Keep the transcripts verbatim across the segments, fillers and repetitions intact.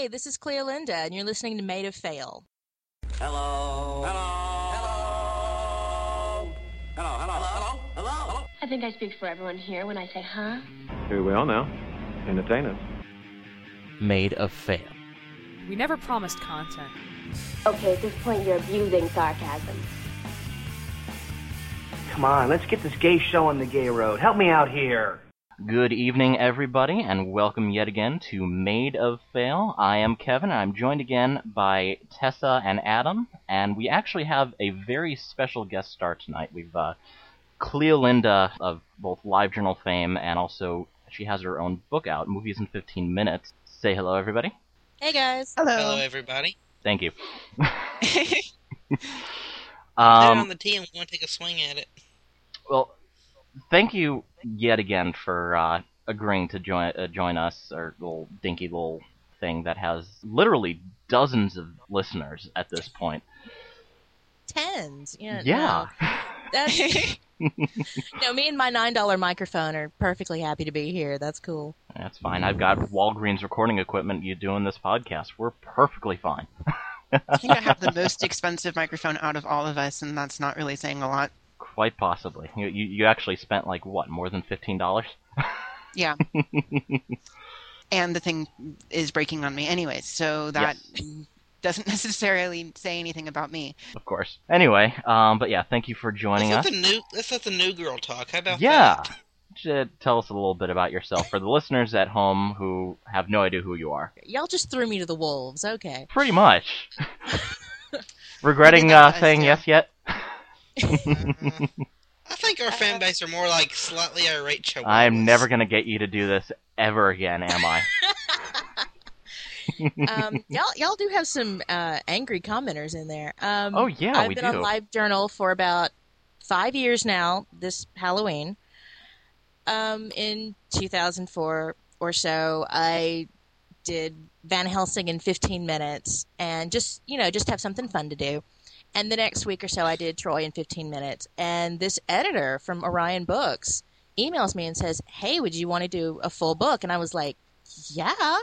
this is Cleolinda, and you're listening to Made of Fail. Hello. Hello. Hello. Hello. Hello. Hello. Hello. Hello. I think I speak for everyone here when I say, huh? Here we are now. Entertain us. Made of Fail. We never promised content. Okay, at this point you're abusing sarcasm. Come on, let's get this gay show on the gay road. Help me out here. Good evening, everybody, and welcome yet again to Made of Fail. I am Kevin, and I'm joined again by Tessa and Adam, and we actually have a very special guest star tonight. We've uh, Cleolinda of both LiveJournal fame, and also she has her own book out, Movies in fifteen minutes. Say hello, everybody. Hey, guys. Hello. Hello, everybody. Thank you. um, Put it on the tee and we want to take a swing at it. Well, thank you yet again for uh, agreeing to join uh, join us, our little dinky little thing that has literally dozens of listeners at this point. Tens. Yeah. Yeah. No. That's... no, me and my nine dollar microphone are perfectly happy to be here. That's cool. That's fine. I've got Walgreens recording equipment. You doing this podcast. We're perfectly fine. I think I have the most expensive microphone out of all of us, and that's not really saying a lot. Quite possibly. You you, you actually spent, like, what, more than fifteen dollars? Yeah. And the thing is breaking on me anyway, so that yes. doesn't necessarily say anything about me. Of course. Anyway, um, but yeah, thank you for joining let's us. Let the new, let's let the new girl talk. How about yeah. that? Yeah. Tell us a little bit about yourself for the listeners at home who have no idea who you are. Y'all just threw me to the wolves. Okay. Pretty much. Regretting uh, saying yes yet? uh, I think our fan base are more like slightly irate chihuahuas. I'm never going to get you to do this ever again, am I? um, y'all, y'all do have some uh, angry commenters in there. Um, oh, yeah, I've we been do. on LiveJournal for about five years now, this Halloween. Um, in two thousand four or so, I did Van Helsing in fifteen minutes and just, you know, just have something fun to do. And the next week or so, I did Troy in fifteen minutes. And this editor from Orion Books emails me and says, hey, would you want to do a full book? And I was like, yeah.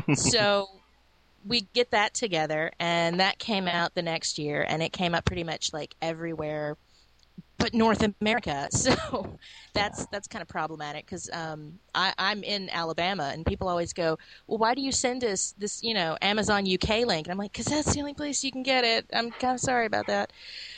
So we get that together, and that came out the next year, and it came out pretty much like everywhere but North America. So that's that's kind of problematic because um, I'm in Alabama, and people always go, well, why do you send us this, you know, Amazon U K link? And I'm like, because that's the only place you can get it. I'm kind of sorry about that.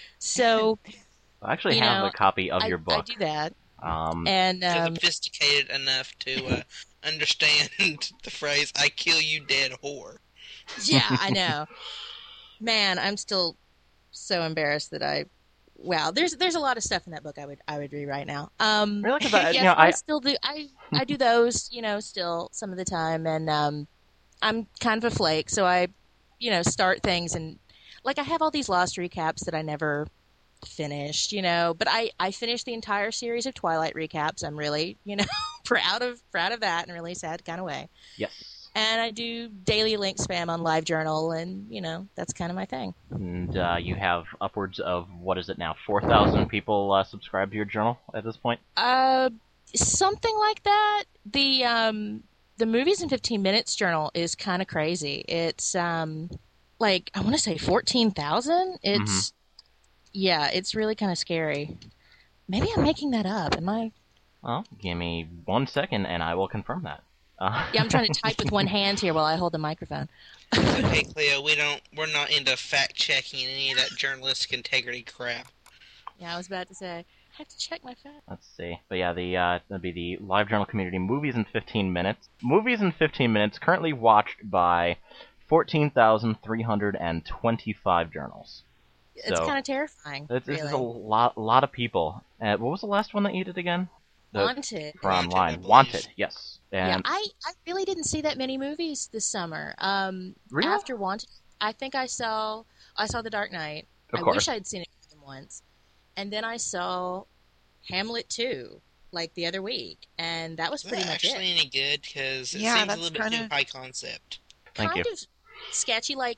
So I actually you have know, a copy of I, your book. I do that. Um, and um, sophisticated enough to uh, understand the phrase, I kill you dead whore. Yeah, I know. Man, I'm still so embarrassed that I... Wow, there's there's a lot of stuff in that book I would I would read right now. Um, really? Cause I, yes, you know, I, I still do. I, I do those, you know, still some of the time, and um, I'm kind of a flake, so I, you know, start things and like I have all these Lost recaps that I never finished, you know, but I I finished the entire series of Twilight recaps. I'm really, you know, proud of proud of that in a really sad kind of way. Yes. And I do daily link spam on LiveJournal, and, you know, that's kind of my thing. And uh, you have upwards of, what is it now, four thousand people uh, subscribe to your journal at this point? Uh, something like that. The um, the Movies in fifteen minutes journal is kind of crazy. It's, um, like, I want to say fourteen thousand. It's, mm-hmm. yeah, it's really kind of scary. Maybe I'm making that up. Am I? Well, give me one second, and I will confirm that. Uh. Yeah, I'm trying to type with one hand here while I hold the microphone. Okay, Cleo, we don't, we're not into fact-checking any of that journalistic integrity crap. Yeah, I was about to say, I have to check my facts. Let's see. But yeah, the uh, that'd be the LiveJournal community, Movies in fifteen minutes. Movies in fifteen minutes, currently watched by fourteen thousand three hundred twenty-five journals. It's so, kind of terrifying, This really. is a lot, lot of people. Uh, what was the last one that you did again? The, Wanted. For online. Wanted, Wanted, yes. And yeah, I, I really didn't see that many movies this summer. Um, really? After Wanted, I think I saw I saw The Dark Knight. Of I course. wish I'd seen it more than once. And then I saw Hamlet two, like the other week, and that was pretty Is that much actually it. any good? Because it Yeah, seems a that's little bit kinda... too high concept. Thank kind you. of sketchy. Like,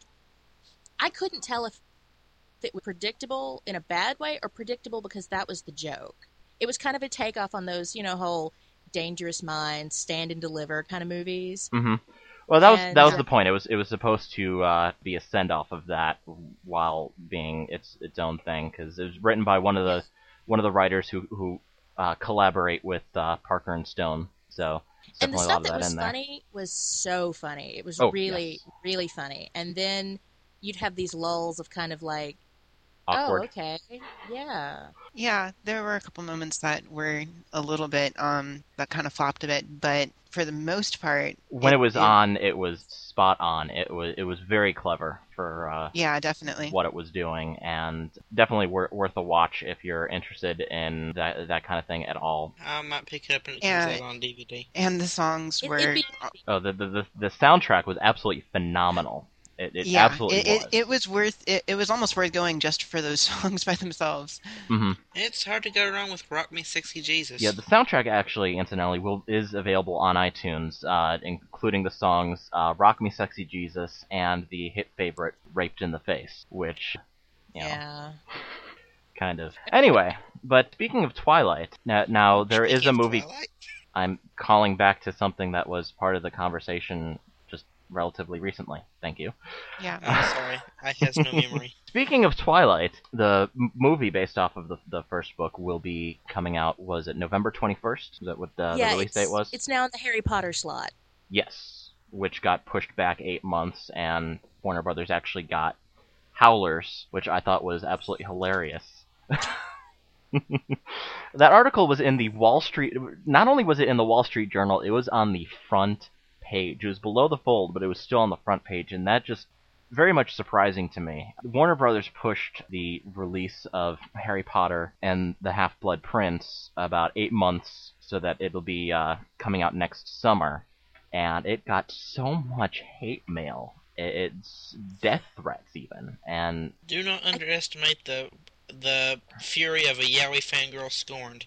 I couldn't tell if it was predictable in a bad way or predictable because that was the joke. It was kind of a takeoff on those, you know, whole Dangerous Minds, Stand and Deliver kind of movies. Mm-hmm. Well, that was And, that was uh, the point. It was it was supposed to uh, be a send off of that while being its its own thing, because it was written by one of the one of the writers who who uh, collaborate with uh, Parker and Stone. So it's And the definitely a lot stuff of that that was in there. funny was so funny. It was Oh, really, yes. really funny. And then you'd have these lulls of kind of like, Awkward. oh, okay, yeah. Yeah, there were a couple moments that were a little bit, um, that kind of flopped a bit, but for the most part, When it, was on, it was spot on. It was it was very clever for uh, yeah, definitely. what it was doing, and definitely wor- worth a watch if you're interested in that that kind of thing at all. I might pick it up when it Yeah. comes out on D V D. And the songs It, were, it'd be, Oh, the the the, the soundtrack was absolutely phenomenal. It, it yeah, absolutely it, was. it, it was worth, it, it was almost worth going just for those songs by themselves. hmm It's hard to go wrong with Rock Me Sexy Jesus. Yeah, the soundtrack actually, incidentally, will is available on iTunes, uh, including the songs uh, "Rock Me, Sexy Jesus" and the hit favorite "Raped in the Face," which, you know, yeah. kind of. Anyway, but speaking of Twilight, now, now there is a Speaking of movie. Twilight, I'm calling back to something that was part of the conversation just relatively recently. Thank you. Yeah. I'm sorry, I has no memory. Speaking of Twilight, the m- movie based off of the, the first book will be coming out, was it November twenty-first? Is that what the, yeah, the release it's, date was? it's now in the Harry Potter slot. Yes, which got pushed back eight months, and Warner Brothers actually got Howlers, which I thought was absolutely hilarious. That article was in the Wall Street... Not only was it in the Wall Street Journal, it was on the front page. It was below the fold, but it was still on the front page, and that just very much surprising to me. Warner Brothers pushed the release of Harry Potter and the Half-Blood Prince about eight months so that it'll be uh, coming out next summer, and it got so much hate mail. It- It's death threats even, and Do not underestimate the the fury of a yaoi fangirl scorned.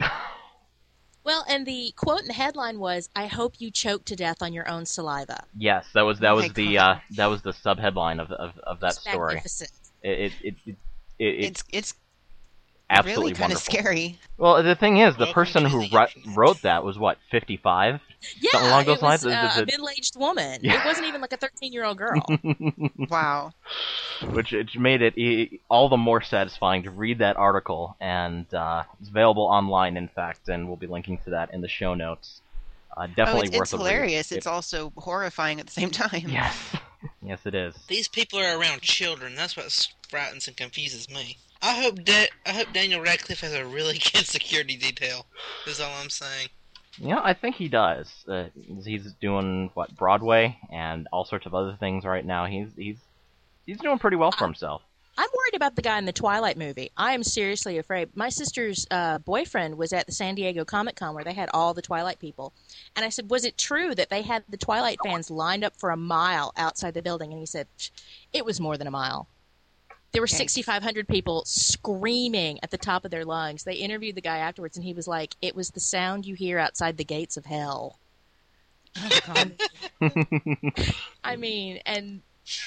Well, and the quote in the headline was, "I hope you choke to death on your own saliva." yes, that was that Oh was my the God. uh, that was the subheadline of of, of that It's story. magnificent. It it it, it, it, It's, it's absolutely really kind of wonderful. scary. Well, the thing is, the Welcome person to who the ri- internet. wrote that was what, fifty-five? Yeah, Something along those it was lines? uh, Is a it- middle-aged woman. Yeah. It wasn't even like a thirteen-year-old girl. Wow. Which it made it e- all the more satisfying to read that article, and uh, it's available online, in fact, and we'll be linking to that in the show notes. Uh, Oh, definitely it's, worth it's a read. hilarious. It- It's also horrifying at the same time. yes, yes, it is. These people are around children. That's what frightens and confuses me. I hope da- I hope Daniel Radcliffe has a really good security detail. Is all I'm saying. You know, I think he does. Uh, he's doing what, Broadway and all sorts of other things right now. He's he's he's doing pretty well for himself. I'm worried about the guy in the Twilight movie. I am seriously afraid. My sister's uh, boyfriend was at the San Diego Comic-Con where they had all the Twilight people. And I said, was it true that they had the Twilight fans lined up for a mile outside the building? And he said, it was more than a mile. There were Yikes. sixty-five hundred people screaming at the top of their lungs. They interviewed the guy afterwards, and he was like, it was the sound you hear outside the gates of hell. Oh, God. I mean, and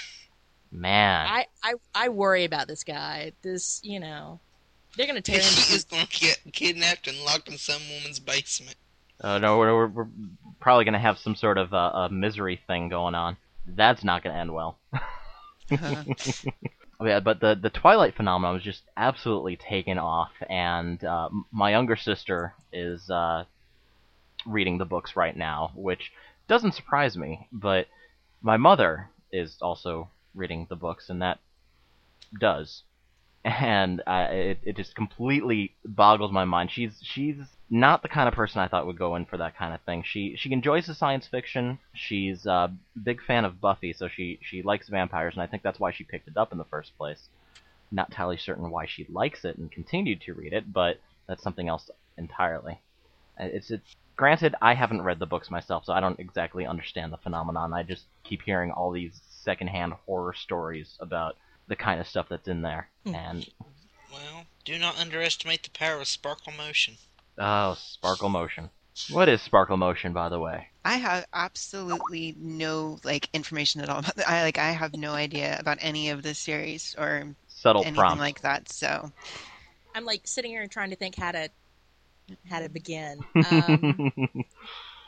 Man, I, I, I worry about this guy. This, you know, they're going to tear him He is going to get kidnapped and locked in some woman's basement. uh, no, we're, we're, we're probably going to have some sort of uh, a misery thing going on. That's not going to end well. Uh, Yeah, but the the Twilight phenomenon was just absolutely taken off, and uh, m- my younger sister is uh, reading the books right now, which doesn't surprise me. But my mother is also reading the books, and that does, and uh, it it just completely boggles my mind. She's she's not the kind of person I thought would go in for that kind of thing. She she enjoys the science fiction. She's a big fan of Buffy, so she, she likes vampires, and I think that's why she picked it up in the first place. Not entirely certain why she likes it and continued to read it, but that's something else entirely. Uh, It's it's granted, I haven't read the books myself, so I don't exactly understand the phenomenon. I just keep hearing all these secondhand horror stories about the kind of stuff that's in there, and Well, do not underestimate the power of sparkle motion. oh, Sparkle Motion. What is Sparkle Motion, by the way? I have absolutely no like information at all about that. I like I have no idea about any of this series or Subtle anything prompt. like that. So I'm like sitting here and trying to think how to how to begin. Um,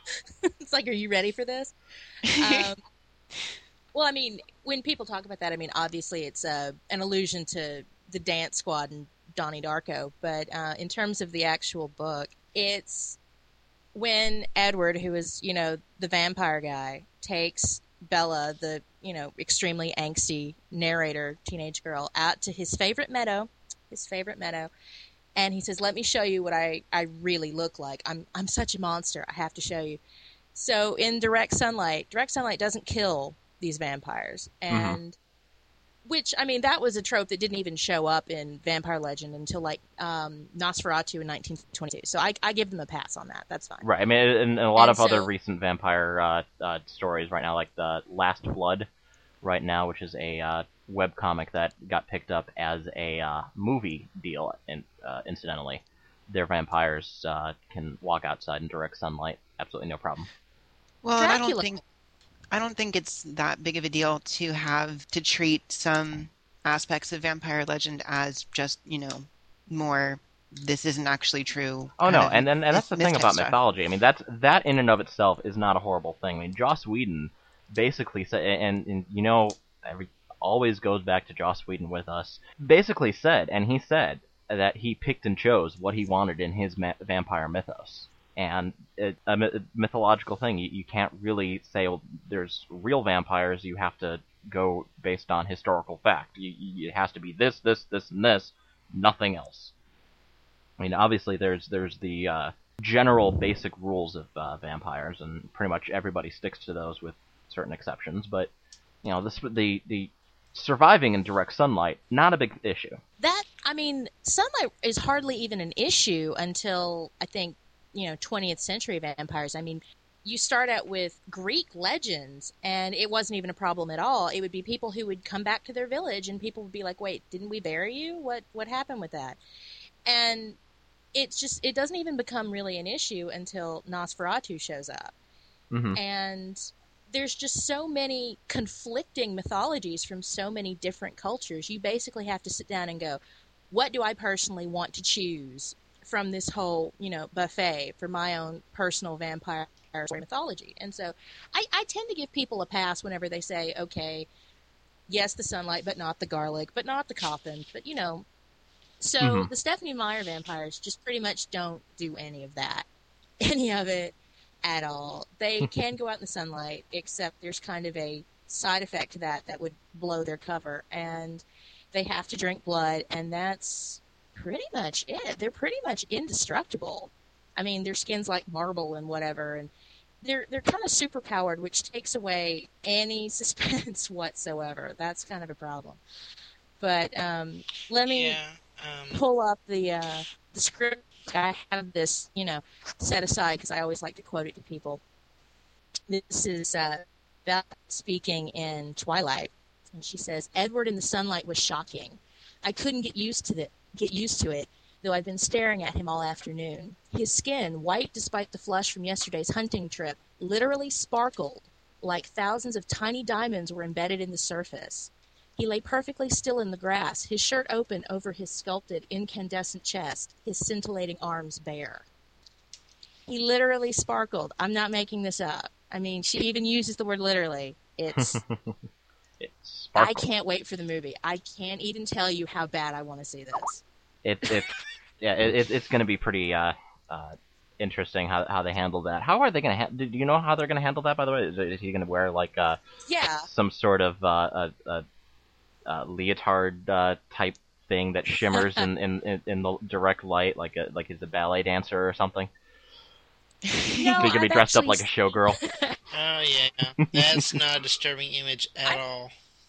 It's like, are you ready for this? Um, well, I mean, when people talk about that, I mean, obviously it's uh, an allusion to the Dance Squad and Donnie Darko. But uh, in terms of the actual book, it's when Edward, who is, you know, the vampire guy, takes Bella, the, you know, extremely angsty narrator teenage girl, out to his favorite meadow, his favorite meadow, and he says, let me show you what I, I really look like. I'm I'm such a monster. I have to show you. So in Direct Sunlight, Direct Sunlight doesn't kill these vampires. And, mm-hmm. which, I mean, that was a trope that didn't even show up in Vampire Legend until, like, um, Nosferatu in nineteen twenty-two. So I, I give them a pass on that. That's fine. Right. I mean, and, and a lot and of so, other recent vampire uh, uh, stories right now, like the Last Blood right now, which is a uh, webcomic that got picked up as a uh, movie deal, and uh, incidentally. Their vampires uh, can walk outside in direct sunlight. Absolutely no problem. Well, I don't think I don't think it's that big of a deal to have to treat some aspects of Vampire Legend as just, you know, more this isn't actually true. Oh no, and, and and that's the thing about stuff. mythology. I mean, that's that in and of itself is not a horrible thing. I mean, Joss Whedon basically said, and, and you know, every always goes back to Joss Whedon with us. Basically said, and he said that he picked and chose what he wanted in his ma- vampire mythos. And it, a mythological thing, you, you can't really say, well, there's real vampires, you have to go based on historical fact. You, you, it has to be this, this, this, and this, nothing else. I mean, obviously there's there's the uh, general basic rules of uh, vampires, and pretty much everybody sticks to those with certain exceptions, but, you know, this the the surviving in direct sunlight, not a big issue. That, I mean, sunlight is hardly even an issue until, I think, you know, twentieth century vampires. I mean, you start out with Greek legends, and it wasn't even a problem at all. It would be people who would come back to their village, and people would be like, wait, didn't we bury you? What what happened with that? And it's just, it doesn't even become really an issue until Nosferatu shows up. Mm-hmm. And there's just so many conflicting mythologies from so many different cultures. You basically have to sit down and go, what do I personally want to choose from this whole, you know, buffet for my own personal vampire mythology? And so I, I tend to give people a pass whenever they say, okay, yes, the sunlight, but not the garlic, but not the coffin, but, you know. So mm-hmm. the Stephenie Meyer vampires just pretty much don't do any of that, any of it at all. They can go out in the sunlight, except there's kind of a side effect to that that would blow their cover, and they have to drink blood, and that's pretty much it. They're pretty much indestructible. I mean, their skin's like marble and whatever, and they're they're kind of superpowered, which takes away any suspense whatsoever. That's kind of a problem. But um, let me yeah, um... pull up the uh, the script. I have this, you know, set aside because I always like to quote it to people. This is uh, Belle speaking in Twilight, and she says, "Edward in the sunlight was shocking. I couldn't get used to it. Get used to it, though I've been staring at him all afternoon. His skin, white despite the flush from yesterday's hunting trip, literally sparkled, like thousands of tiny diamonds were embedded in the surface. He lay perfectly still in the grass, his shirt open over his sculpted, incandescent chest, his scintillating arms bare." He literally sparkled. I'm not making this up. I mean, she even uses the word literally. It's... it's I can't wait for the movie. I can't even tell you how bad I want to see this. It, it, yeah, it, it's going to be pretty uh, uh, interesting how how they handle that. How are they going to? Ha- do you know how they're going to handle that? By the way, is, is he going to wear like uh, yeah some sort of uh, a, a, a leotard uh, type thing that shimmers in, in, in the direct light, like a like he's a ballet dancer or something? No, He's going to be I've dressed actually... up like a showgirl. Oh yeah, that's not a disturbing image at I... all.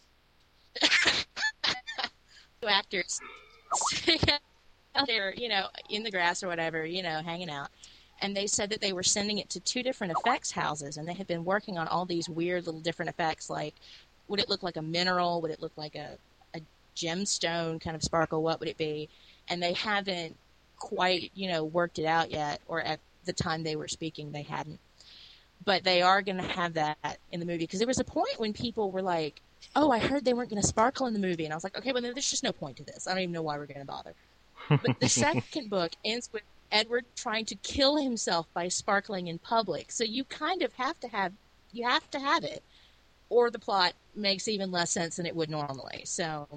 Actors out there, you know, in the grass or whatever, you know, hanging out. And they said that they were sending it to two different effects houses, and they had been working on all these weird little different effects, like, would it look like a mineral? Would it look like a, a gemstone kind of sparkle? What would it be? And they haven't quite, you know, worked it out yet, or at the time they were speaking, they hadn't. But they are going to have that in the movie, because there was a point when people were like, oh, I heard they weren't going to sparkle in the movie. And I was like, okay, well, there's just no point to this. I don't even know why we're going to bother. But the second book ends with Edward trying to kill himself by sparkling in public. So you kind of have to have you have to have it, or the plot makes even less sense than it would normally. So,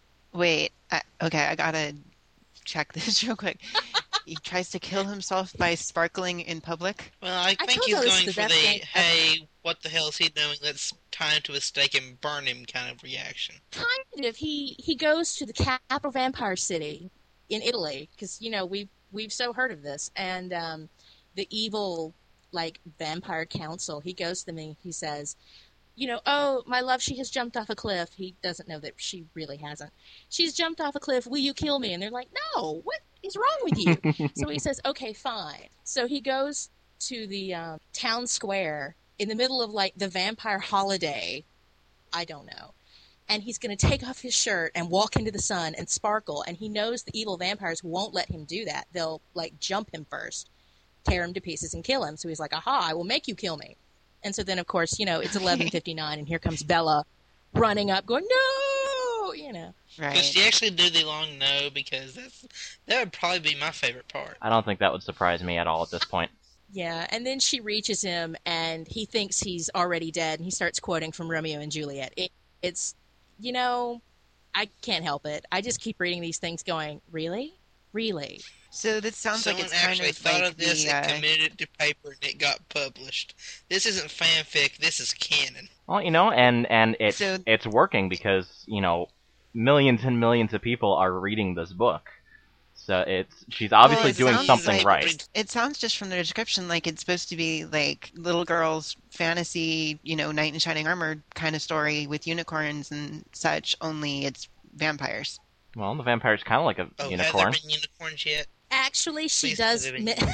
wait, I, okay, I gotta check this real quick. He tries to kill himself by sparkling in public. Well, I I think told he's you this going is the for best the thing ever. "Hey, what the hell is he doing? Let's tie him to a stake and burn him" kind of reaction. kind of he he goes to the capital vampire city in Italy because you know we've we've so heard of this, and um, the evil like vampire council. He goes to them and he says, you know, oh, my love, she has jumped off a cliff. He doesn't know that she really hasn't. She's jumped off a cliff. Will you kill me? And they're like, no, what is wrong with you? So he says, okay, fine. So he goes to the um, town square in the middle of like the vampire holiday. I don't know. And he's going to take off his shirt and walk into the sun and sparkle. And he knows the evil vampires won't let him do that. They'll like jump him first, tear him to pieces and kill him. So he's like, aha, I will make you kill me. And so then, of course, you know, it's eleven fifty-nine, and here comes Bella running up, going, no, you know. Right. Does she actually do the long no? Because that's that would probably be my favorite part. I don't think that would surprise me at all at this point. Yeah, and then she reaches him, and he thinks he's already dead, and he starts quoting from Romeo and Juliet. It, it's, you know, I can't help it. I just keep reading these things going, really? Really? So this sounds Someone like it's kind actually of thought like of this the, and uh, committed it to paper, and it got published. This isn't fanfic. This is canon. Well, you know, and and it's So- it's working because you know millions and millions of people are reading this book, so it's she's obviously Well, it doing sounds something like- right. It sounds just from the description like it's supposed to be like little girl's fantasy, you know, knight in shining armor kind of story with unicorns and such, only it's vampires. Well, the vampire's kind of like a Oh, unicorn. have there been unicorns yet? Actually, she Please does. put it in. mi-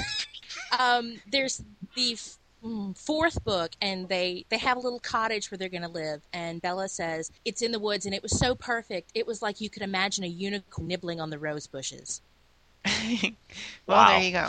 um, there's the f- mm, fourth book, and they they have a little cottage where they're going to live. And Bella says it's in the woods, and it was so perfect. It was like you could imagine a unicorn nibbling on the rose bushes. Well, Wow. there you go.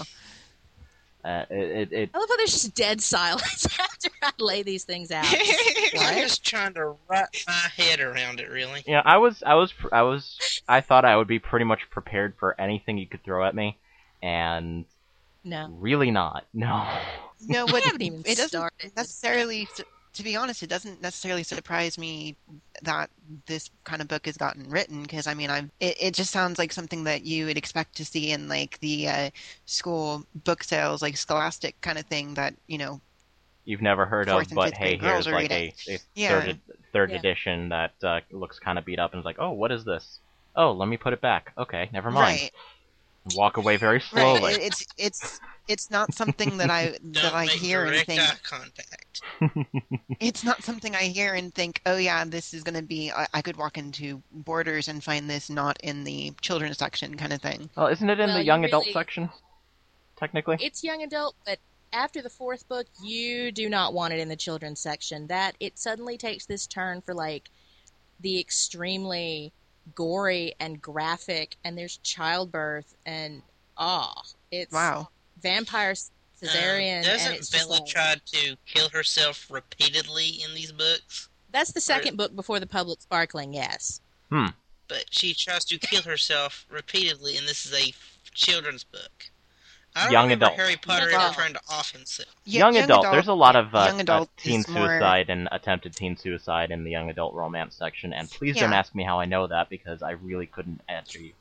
Uh, it, it, it I love how there's just dead silence after I lay these things out. I'm just trying to wrap my head around it, really. you know, I was I was I was I thought I would be pretty much prepared for anything you could throw at me, and No, really not. No. No, I what haven't even it doesn't started. necessarily, to be honest, it doesn't necessarily surprise me that this kind of book has gotten written because I mean, I'm it, it just sounds like something that you would expect to see in like the uh, school book sales, like Scholastic kind of thing that you know. You've never heard Fourth of, and but fifth hey, grade girls here's are like a, reading. a Yeah. third third Yeah. edition that uh, looks kind of beat up and is like, oh, what is this? Oh, let me put it back. Okay, never mind. Right, Walk away very slowly. right. It, it's it's it's not something that I that Don't I make hear and direct think. eye contact. It's not something I hear and think, oh yeah, this is going to be, I, I could walk into Borders and find this not in the children's section kind of thing. Well, isn't it in Well, the you young adult really- section? Technically. it's young adult, but after the fourth book, you do not want it in the children's section. That it suddenly takes this turn for like the extremely gory and graphic, and there's childbirth and ah, it's Wow. vampire cesarean, Um, and doesn't it's just Bella like, try to kill herself repeatedly in these books? that's the second book before the public sparkling. Yes, Hmm. But she tries to kill herself repeatedly, and this is a children's book. I don't Young remember adult. Harry Potter Young ever adult. trying to off himself. Y- young, adult. There's a lot of uh, young adult uh, teen is more- suicide and attempted teen suicide in the young adult romance section, and please don't Yeah. ask me how I know that because I really couldn't answer you.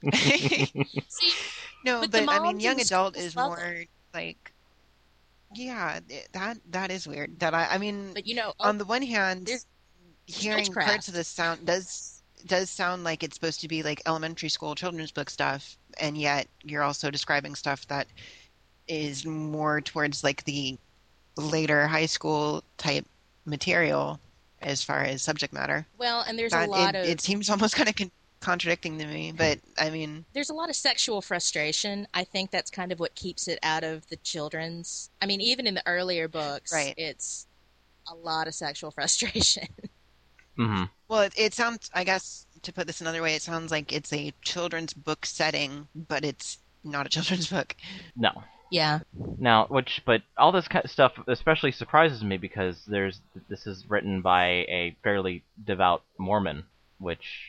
see, No, But but, the I mean, moms young in adult schools is love more like, yeah, th- that that is weird. That I, I mean, but you know, on the one hand, there's hearing witchcraft. parts of this sound does does sound like it's supposed to be like elementary school children's book stuff, and yet you're also describing stuff that is more towards like the later high school type material as far as subject matter. well, and there's That a lot it, of it seems almost kind of con- contradicting to me, but I mean, there's a lot of sexual frustration. I think that's kind of what keeps it out of the children's. I mean, even in the earlier books, Right. it's a lot of sexual frustration. hmm well, it, it sounds. I guess to put this another way, it sounds like it's a children's book setting, but it's not a children's book. No. Yeah. Now, which, but all this kind of stuff especially surprises me because there's this is written by a fairly devout Mormon, which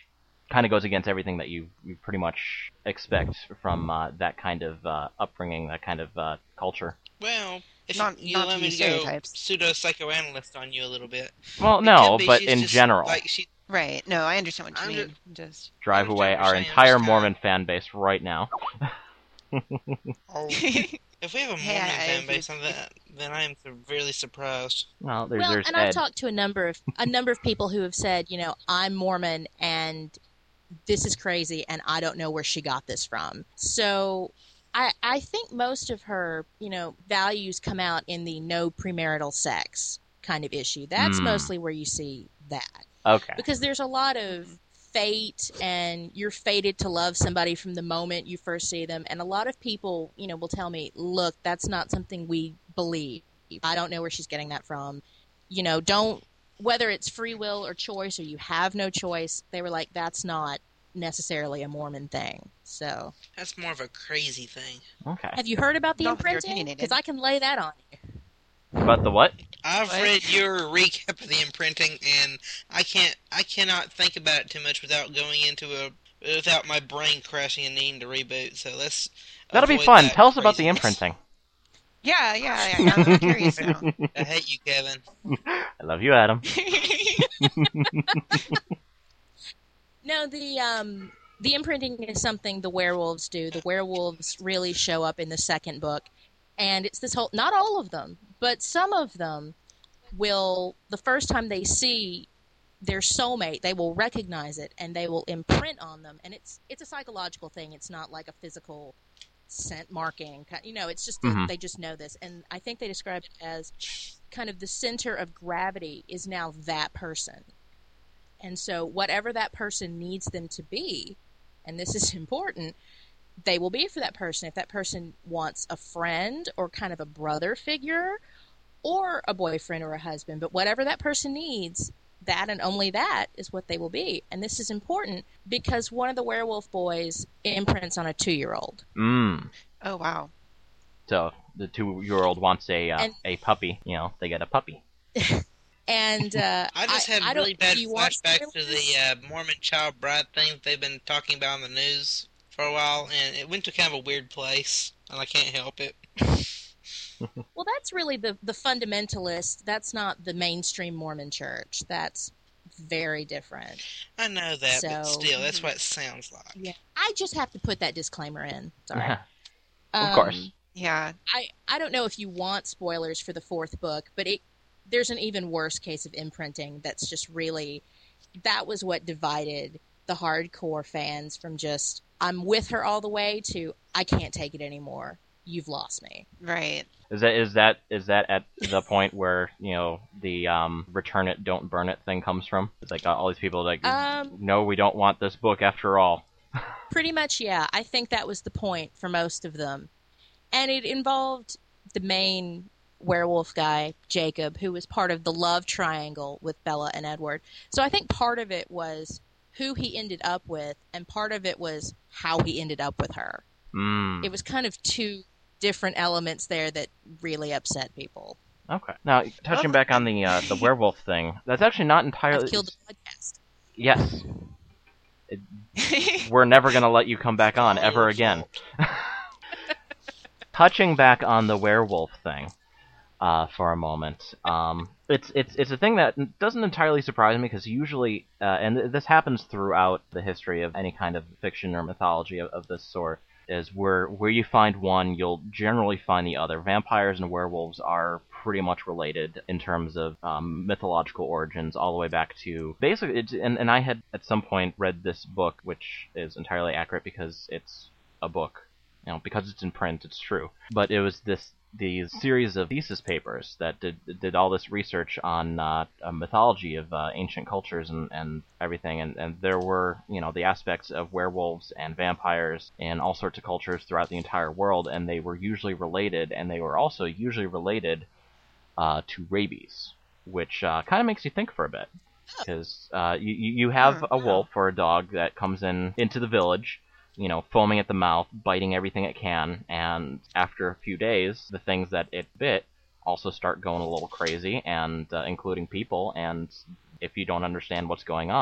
kind of goes against everything that you, you pretty much expect from uh, that kind of uh, upbringing, that kind of uh, culture. Well, if Not- you not let to me use go stereotypes. pseudo-psychoanalyst on you a little bit. Well, It no, could be but she's in just, general. Like, she, Right. No, I understand what you I'm mean. ju- Just Drive I away understand what our you're saying, entire I'm just Mormon fan base right now. oh, if we have a Mormon Hey, I- fan if- base on that, then I am severely surprised. Well, there's, well, there's and Ed. I've talked to a number of a number of people who have said, you know, I'm Mormon and this is crazy and I don't know where she got this from. So I I think most of her, you know, values come out in the no premarital sex kind of issue. That's Mm. mostly where you see that. Okay. Because there's a lot of fate and you're fated to love somebody from the moment you first see them. And a lot of people, you know, will tell me, look, that's not something we believe. I don't know where she's getting that from. You know, don't, whether it's free will or choice or you have no choice, they were like, that's not necessarily a Mormon thing. So. That's more of a crazy thing. Okay. Have you heard about the Not if you're imprinting? opinionated. Because I can lay that on you. But the what? I've What? read your recap of the imprinting, and I can't, I cannot think about it too much without going into a, without my brain crashing and needing to reboot. So let's. That'll be avoid fun. that Tell us about the craziness. imprinting. yeah, yeah, yeah. I'm curious now. I hate you, Kevin. I love you, Adam. No, the um the imprinting is something the werewolves do. The werewolves really show up in the second book, and it's this whole, not all of them, but some of them will, the first time they see their soulmate, they will recognize it and they will imprint on them, and it's it's a psychological thing. It's not like a physical scent marking. You know, it's just Mhm. they just know this, and I think they describe it as kind of the center of gravity is now that person. And so whatever that person needs them to be, and this is important, they will be for that person. If that person wants a friend or kind of a brother figure or a boyfriend or a husband, but whatever that person needs, that and only that is what they will be. And this is important because one of the werewolf boys imprints on a two-year-old. Mm. Oh, wow. So the two-year-old wants a uh, And- a puppy. You know, they get a puppy. And uh, I just I, had I don't- really bad do you want flashbacks to spoilers? the uh, Mormon child bride thing they've been talking about on the news for a while, and it went to kind of a weird place, and I can't help it. Well, that's really the, the fundamentalist. That's not the mainstream Mormon church. That's very different. I know that, So- but still, that's what it sounds like. Yeah, I just have to put that disclaimer in. Sorry. Of Um, course. Yeah. I, I don't know if you want spoilers for the fourth book, but it there's an even worse case of imprinting that's just really, that was what divided the hardcore fans from just, I'm with her all the way to, I can't take it anymore. You've lost me. Right. Is that is that is that at the point where, you know, the um, return it, don't burn it thing comes from? It's like all these people are like, Um, no, we don't want this book after all. Pretty much, yeah. I think that was the point for most of them. And it involved the main werewolf guy, Jacob, who was part of the love triangle with Bella and Edward. So I think part of it was who he ended up with, and part of it was how he ended up with her. Mm. It was kind of two different elements there that really upset people. Okay. Now, touching back on the uh, the werewolf thing, that's actually not entirely. I've killed the podcast. Yes. It- we're never going to let you come back on ever again. Touching back on the werewolf thing uh, for a moment, um, it's it's it's a thing that doesn't entirely surprise me because usually, uh, and th- this happens throughout the history of any kind of fiction or mythology of, of this sort, is where where you find one, you'll generally find the other. Vampires and werewolves are pretty much related in terms of um, mythological origins, all the way back to basically. It's, and and I had at some point read this book, which is entirely accurate because it's a book. You know, because it's in print, it's true. But it was this these series of thesis papers that did did all this research on uh, a mythology of uh, ancient cultures and, and everything. And, and there were, you know, the aspects of werewolves and vampires in all sorts of cultures throughout the entire world, and they were usually related, and they were also usually related uh, to rabies, which uh, kind of makes you think for a bit. Because uh, you, you have a wolf or a dog that comes in into the village, you know, foaming at the mouth, biting everything it can, and after a few days, the things that it bit also start going a little crazy, and uh, including people, and if you don't understand what's going on,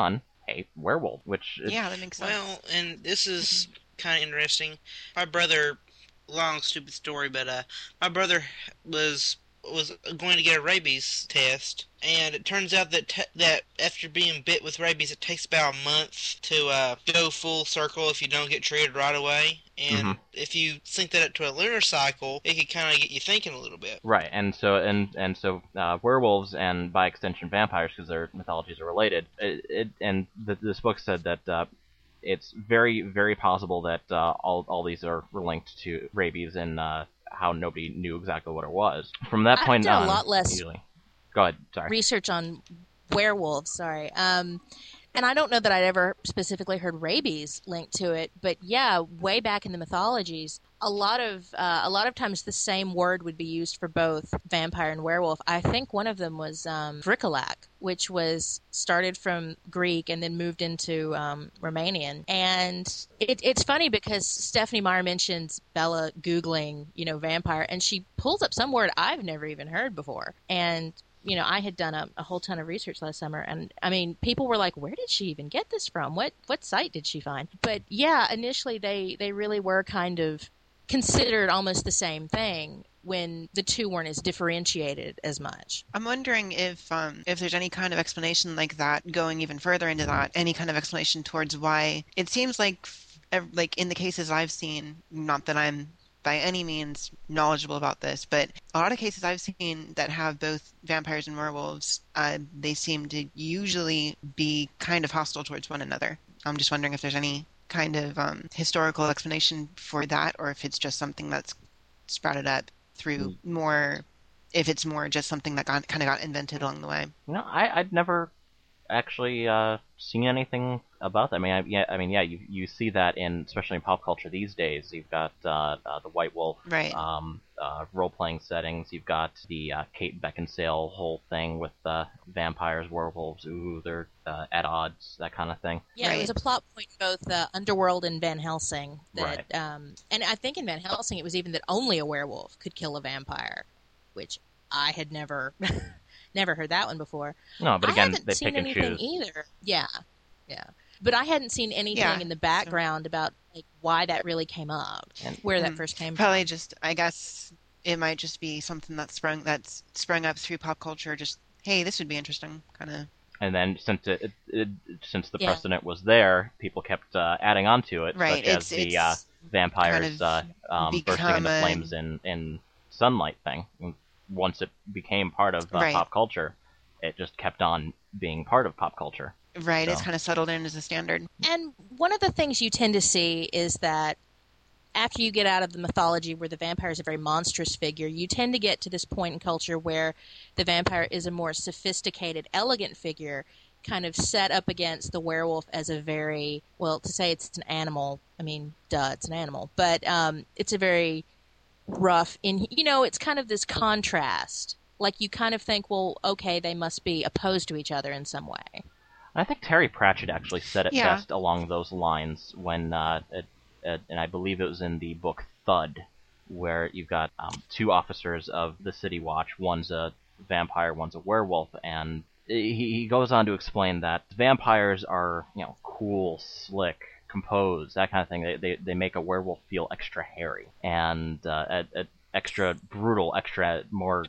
a werewolf, which is, Yeah, that makes sense. Well, and this is kind of interesting. My brother, long stupid story, but uh, my brother was was going to get a rabies test, and it turns out that te- that after being bit with rabies, it takes about a month to uh, go full circle if you don't get treated right away. And Mhm. if you sync that up to a lunar cycle, it can kind of get you thinking a little bit. right, and so and and so uh, werewolves and by extension vampires, because their mythologies are related. It, it and the, this book said that uh, it's very very possible that uh, all all these are linked to rabies and uh, how nobody knew exactly what it was. From that I've point done on, a lot less usually. Go ahead. Sorry. research on werewolves. Sorry, um, and I don't know that I'd ever specifically heard rabies linked to it, but yeah, way back in the mythologies, a lot of uh, a lot of times the same word would be used for both vampire and werewolf. I think one of them was um, Vricolac, which was started from Greek and then moved into um, Romanian. And it, it's funny because Stephanie Meyer mentions Bella Googling, you know, vampire, and she pulls up some word I've never even heard before. And you know, I had done a, a whole ton of research last summer, and I mean, people were like, "Where did she even get this from? What what site did she find?" But yeah, initially they they really were kind of considered almost the same thing when the two weren't as differentiated as much. I'm wondering if um, if there's any kind of explanation like that, going even further into that, any kind of explanation towards why it seems like, like in the cases I've seen, not that I'm by any means knowledgeable about this, but a lot of cases I've seen that have both vampires and werewolves, uh, they seem to usually be kind of hostile towards one another. I'm just wondering if there's any kind of um, historical explanation for that, or if it's just something that's sprouted up through more, if it's more just something that got, kind of got invented along the way. No, I, I'd never actually uh, seen anything about that. I mean, I, yeah, I mean, yeah, you you see that in, especially in pop culture these days. You've got uh, uh, the White Wolf, right. um, uh, role-playing settings. You've got the uh, Kate Beckinsale whole thing with uh, vampires, werewolves. Ooh, they're uh, at odds, that kind of thing. Yeah, Right. it was a plot point in both uh, Underworld and Van Helsing. That, Right. um, and I think in Van Helsing it was even that only a werewolf could kill a vampire, which I had never, never heard that one before. No, but I again, haven't they seen pick and anything choose. either. Yeah, yeah. But I hadn't seen anything Yeah, in the background about like why that really came up, And- where that Mm. first came Probably from. just, I guess, it might just be something that's sprung that's sprung up through pop culture. Just, hey, this would be interesting, kind of. And then since it, it, it since the Yeah. precedent was there, people kept uh, adding on to it, Right, such as it's- the it's uh, vampires kind uh, of um, bursting become into a- flames in, in sunlight thing. Once it became part of uh, Right. pop culture, it just kept on being part of pop culture. Right, it's So. kind of settled in as a standard. And one of the things you tend to see is that after you get out of the mythology where the vampire is a very monstrous figure, you tend to get to this point in culture where the vampire is a more sophisticated, elegant figure, kind of set up against the werewolf as a very, well, to say it's an animal, I mean, duh, it's an animal, but um, it's a very rough, in you know, it's kind of this contrast. Like you kind of think, well, okay, they must be opposed to each other in some way. I think Terry Pratchett actually said it Yeah. best along those lines when, uh, it, it, and I believe it was in the book Thud, where you've got um, two officers of the City Watch. One's a vampire, one's a werewolf, and he, he goes on to explain that vampires are, you know, cool, slick, composed, that kind of thing. They they, they make a werewolf feel extra hairy and uh, a, a extra brutal, extra more,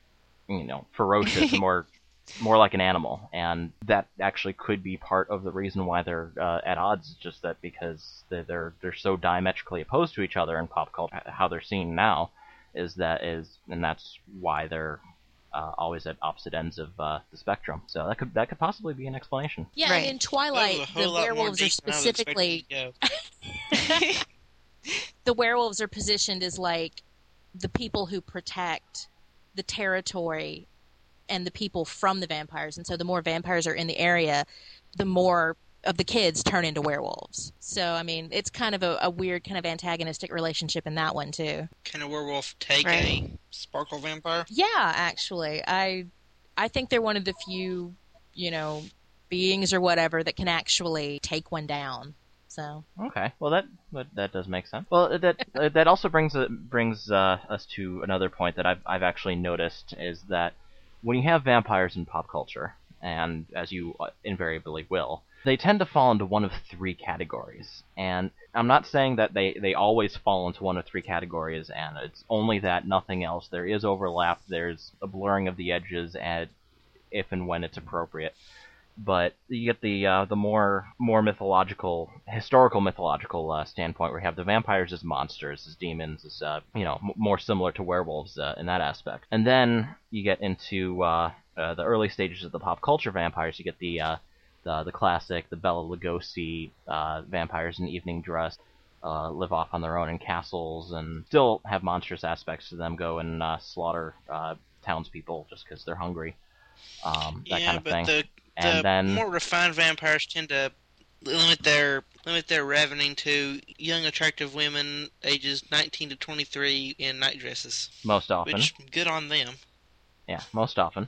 you know, ferocious, more. more like an animal, and that actually could be part of the reason why they're uh, at odds. It's just that because they're, they're they're so diametrically opposed to each other in pop culture, how they're seen now, is that is, and that's why they're uh, always at opposite ends of uh, the spectrum. So that could that could possibly be an explanation. Yeah, Right. and in Twilight, That was a whole the lot more werewolves are deep than I was expecting specifically to go. the werewolves are positioned as like the people who protect the territory and the people from the vampires. And so the more vampires are in the area, the more of the kids turn into werewolves. So, I mean, it's kind of a, a weird kind of antagonistic relationship in that one, too. Can a werewolf take Right. a sparkle vampire? Yeah, actually. I I think they're one of the few, you know, beings or whatever that can actually take one down. So, Okay, well that that, that does make sense. Well, that uh, that also brings uh, brings uh, us to another point that I've I've actually noticed is that when you have vampires in pop culture, and as you invariably will, they tend to fall into one of three categories. And I'm not saying that they, they always fall into one of three categories, and it's only that, nothing else. There is overlap, there's a blurring of the edges, and if and when it's appropriate. But you get the uh, the more more mythological, historical mythological uh, standpoint, where you have the vampires as monsters, as demons, as uh, you know, m- more similar to werewolves uh, in that aspect. And then you get into uh, uh, the early stages of the pop culture vampires. You get the uh, the, the classic, the Bela Lugosi uh, vampires in evening dress, uh, live off on their own in castles, and still have monstrous aspects to them. Go and uh, slaughter uh, townspeople just because they're hungry. Um, that yeah, kind of but thing. the And the then, more refined vampires tend to limit their limit their ravening to young, attractive women ages nineteen to twenty-three in night dresses. Most often. Which, good on them. Yeah, most often.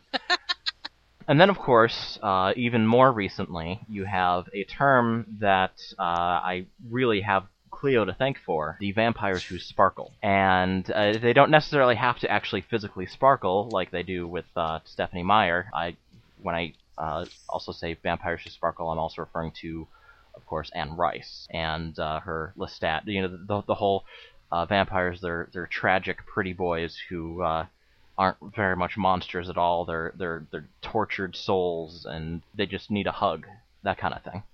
And then, of course, uh, even more recently, you have a term that uh, I really have Cleo to thank for, the vampires who sparkle. And uh, they don't necessarily have to actually physically sparkle like they do with uh, Stephenie Meyer. I, when I uh, also say vampires who sparkle, I'm also referring to, of course, Anne Rice and uh, her Lestat. You know, the, the whole uh, vampires, they're, they're tragic, pretty boys who uh, aren't very much monsters at all. They're, they're, they're tortured souls, and they just need a hug, that kind of thing.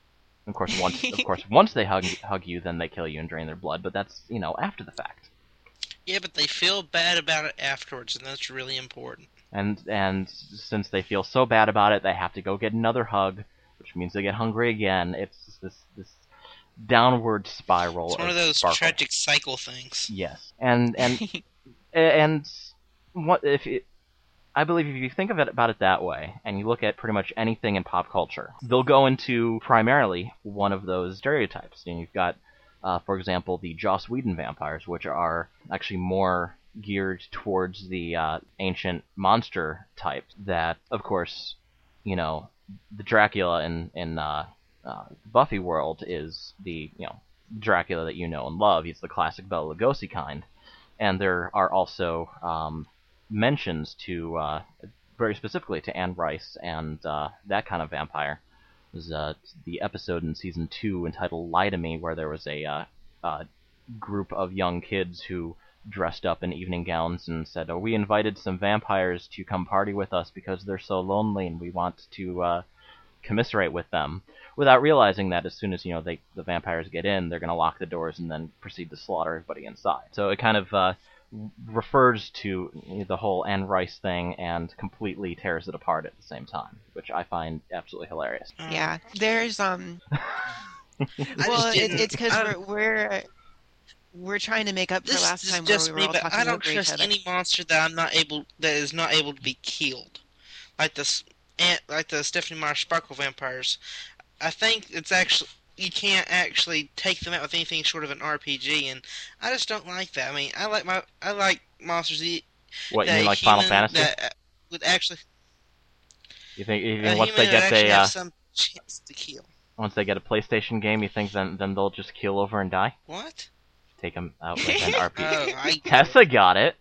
Of course, once of course once they hug hug you, then they kill you and drain their blood. But that's, you know, after the fact. Yeah, but they feel bad about it afterwards, and that's really important. And and since they feel so bad about it, they have to go get another hug, which means they get hungry again. It's this this downward spiral. It's one of of those sparkle. tragic cycle things. Yes, and and and what if it, I believe if you think of it about it that way, and you look at pretty much anything in pop culture, they'll go into primarily one of those stereotypes. And you've got, uh, for example, the Joss Whedon vampires, which are actually more geared towards the uh, ancient monster type. That, of course, you know, the Dracula in in uh, uh, Buffy world is the, you know, Dracula that you know and love. He's the classic Bela Lugosi kind, and there are also um, mentions to, uh, very specifically to Anne Rice and uh, that kind of vampire. There's uh, the episode in season two entitled "Lie to Me," where there was a uh, uh, group of young kids who dressed up in evening gowns and said, "Oh, we invited some vampires to come party with us because they're so lonely and we want to uh, commiserate with them," without realizing that as soon as, you know, they the vampires get in, they're going to lock the doors and then proceed to slaughter everybody inside. So it kind of uh, refers to the whole Anne Rice thing and completely tears it apart at the same time, which I find absolutely hilarious. Yeah, there's um. well, it, it's because we're, we're we're trying to make up for This last is time just where we me, were all but talking I don't over each trust other. any monster that I'm not able that is not able to be killed, like the s- ant, like the Stephenie Meyer Sparkle vampires. I think it's actually you can't actually take them out with anything short of an R P G, and I just don't like that. I mean, I like my I like monsters that What, you that mean like human, Final Fantasy? that uh, would actually You think, you a think once human they that get actually a uh, have some chance to kill. once they get a PlayStation game, you think then then they'll just keel over and die? What? Take them out with an R P G. Oh, I Tessa got it.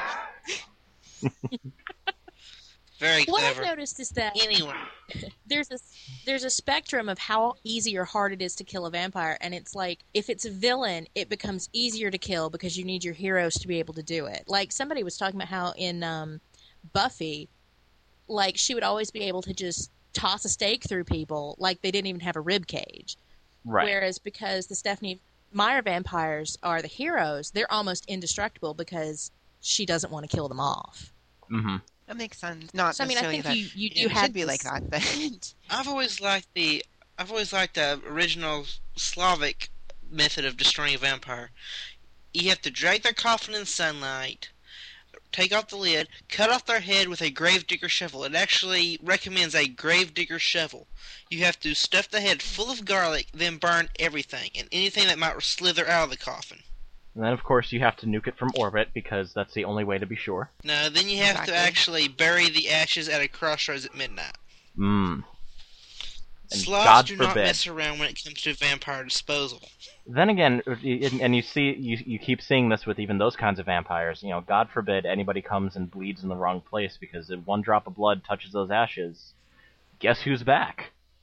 very What I've clever. noticed is that Anyway, there's a there's a spectrum of how easy or hard it is to kill a vampire, and it's like if it's a villain, it becomes easier to kill because you need your heroes to be able to do it. Like somebody was talking about how in um, Buffy, like she would always be able to just toss a stake through people like they didn't even have a rib cage. Right. Whereas because the Stephenie Meyer vampires are the heroes, they're almost indestructible because she doesn't want to kill them off. Mm-hmm. That makes sense. Not So I mean, I necessarily think that you you, yeah, you it had should be like this- that, but I've always liked the I've always liked the original Slavic method of destroying a vampire. You have to drag their coffin in sunlight, take off the lid, cut off their head with a gravedigger shovel. It actually recommends a gravedigger shovel. You have to stuff the head full of garlic, then burn everything and anything that might slither out of the coffin. And then, of course, you have to nuke it from orbit because that's the only way to be sure. No, then you have Exactly. to actually bury the ashes at a crossroads at midnight. Mmm. And Slavs God do not forbid. mess around when it comes to vampire disposal. Then again, and you see, you you keep seeing this with even those kinds of vampires. You know, God forbid anybody comes and bleeds in the wrong place because if one drop of blood touches those ashes, guess who's back?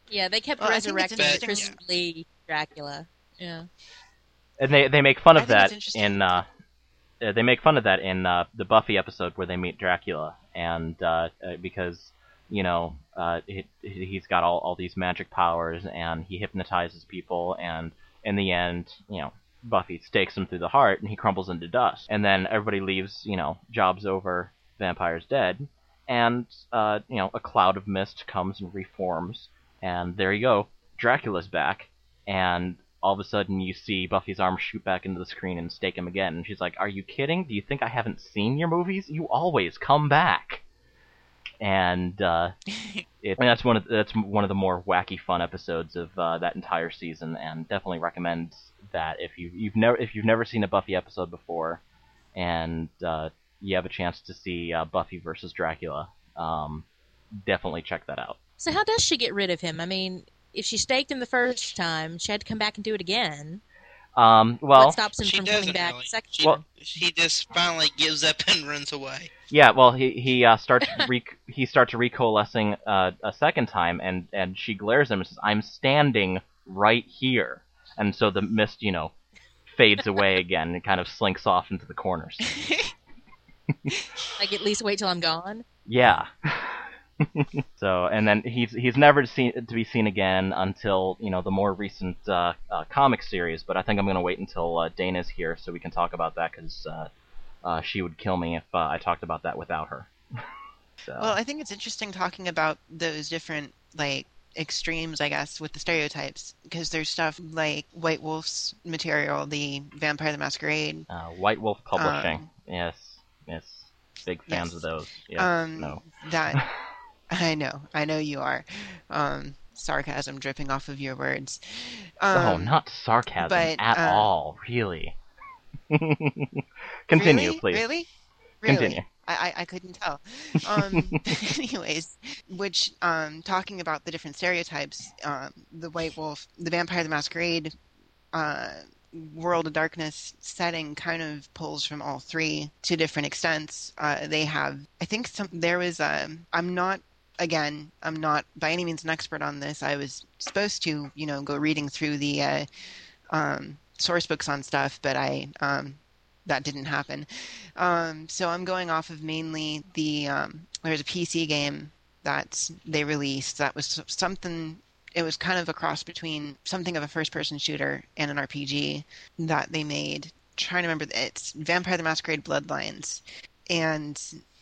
Yeah, they kept Well, I think it's resurrecting interesting- Christopher Lee Dracula. Yeah. And they they make fun I of think it's that interesting. in uh, uh, they make fun of that in uh, the Buffy episode where they meet Dracula, and uh, uh, because you know uh, he, he's got all, all these magic powers and he hypnotizes people, and in the end, you know, Buffy stakes him through the heart and he crumbles into dust, and then everybody leaves, you know, job's over, vampire's dead, and uh, you know, a cloud of mist comes and reforms, and there you go, Dracula's back, and all of a sudden you see Buffy's arm shoot back into the screen and stake him again. And she's like, are you kidding? Do you think I haven't seen your movies? You always come back. And uh, it, and that's one of the, that's one of the more wacky, fun episodes of uh, that entire season, and definitely recommend that if you you've never if you've never seen a Buffy episode before, and uh, you have a chance to see uh, Buffy versus Dracula, um, definitely check that out. So how does she get rid of him? I mean, if she staked him the first time, she had to come back and do it again. Um, well, what stops him she from coming doesn't back really. second She, Well- she just finally gives up and runs away. yeah, well, he he uh, starts re- he starts recoalescing uh, a second time, and, and she glares at him and says, "I'm standing right here," and so the mist, you know, fades away again and kind of slinks off into the corners. Like, at least wait till I'm gone? Yeah. So, and then he's he's never seen to be seen again until, you know, the more recent uh, uh, comic series. But I think I'm going to wait until uh, Dana's here so we can talk about that, because uh, uh, she would kill me if uh, I talked about that without her. So. Well, I think it's interesting talking about those different, like, extremes, I guess, with the stereotypes, because there's stuff like White Wolf's material, the Vampire the Masquerade. Uh, White Wolf Publishing. Um, yes, yes. Big fans yes. of those. Yes, um, no. That, I know, I know you are. Um, sarcasm dripping off of your words. Um, oh, not sarcasm but, at uh, all, really. Continue, really? please. Really? Really? Continue. I, I, I couldn't tell. Um, anyways, which, um, talking about the different stereotypes, um, the White Wolf, the Vampire the Masquerade, uh, World of Darkness setting kind of pulls from all three to different extents. Uh, they have, I think some, there was, um, I'm not, again, I'm not by any means an expert on this. I was supposed to, you know, go reading through the, uh, um, source books on stuff, but I, um, that didn't happen. Um, so I'm going off of mainly the, um, there's a P C game that they released that was something, it was kind of a cross between something of a first-person shooter and an R P G that they made. Trying to remember, it's Vampire the Masquerade Bloodlines. And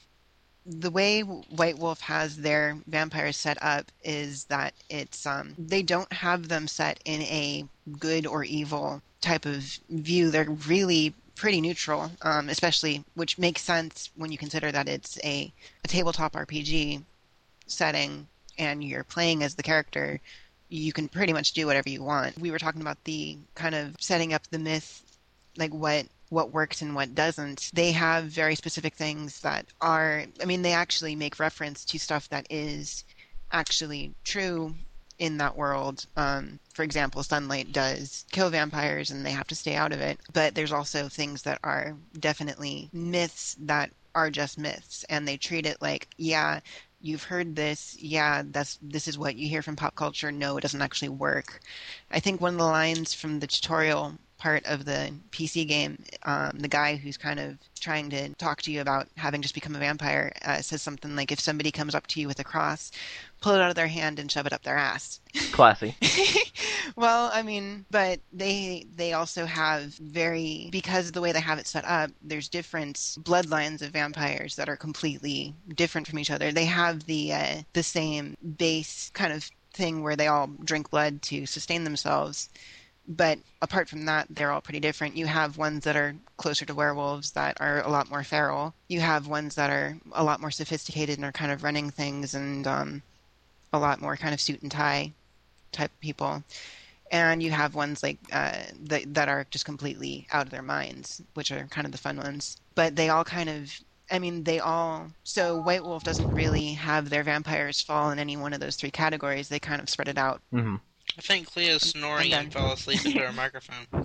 the way White Wolf has their vampires set up is that it's um, they don't have them set in a good or evil type of view. They're really pretty neutral, um, especially, which makes sense when you consider that it's a, a tabletop R P G setting and you're playing as the character. You can pretty much do whatever you want. We were talking about the kind of setting up the myth, like what what works and what doesn't. They have very specific things that are, I mean, they actually make reference to stuff that is actually true in that world. Um, for example, sunlight does kill vampires and they have to stay out of it. But there's also things that are definitely myths that are just myths, and they treat it like, yeah, you've heard this, yeah, that's this is what you hear from pop culture. No, it doesn't actually work. I think one of the lines from the tutorial part of the P C game, um, the guy who's kind of trying to talk to you about having just become a vampire, uh, says something like, if somebody comes up to you with a cross, pull it out of their hand and shove it up their ass. Classy. Well, I mean, but they they also have very, because of the way they have it set up, there's different bloodlines of vampires that are completely different from each other. They have the uh, the same base kind of thing where they all drink blood to sustain themselves. But apart from that, they're all pretty different. You have ones that are closer to werewolves that are a lot more feral. You have ones that are a lot more sophisticated and are kind of running things and um, a lot more kind of suit and tie type people. And you have ones like uh, that, that are just completely out of their minds, which are kind of the fun ones. But they all kind of, I mean, they all, so White Wolf doesn't really have their vampires fall in any one of those three categories. They kind of spread it out. Mm-hmm. I think Cleo's snoring and fell asleep into her microphone.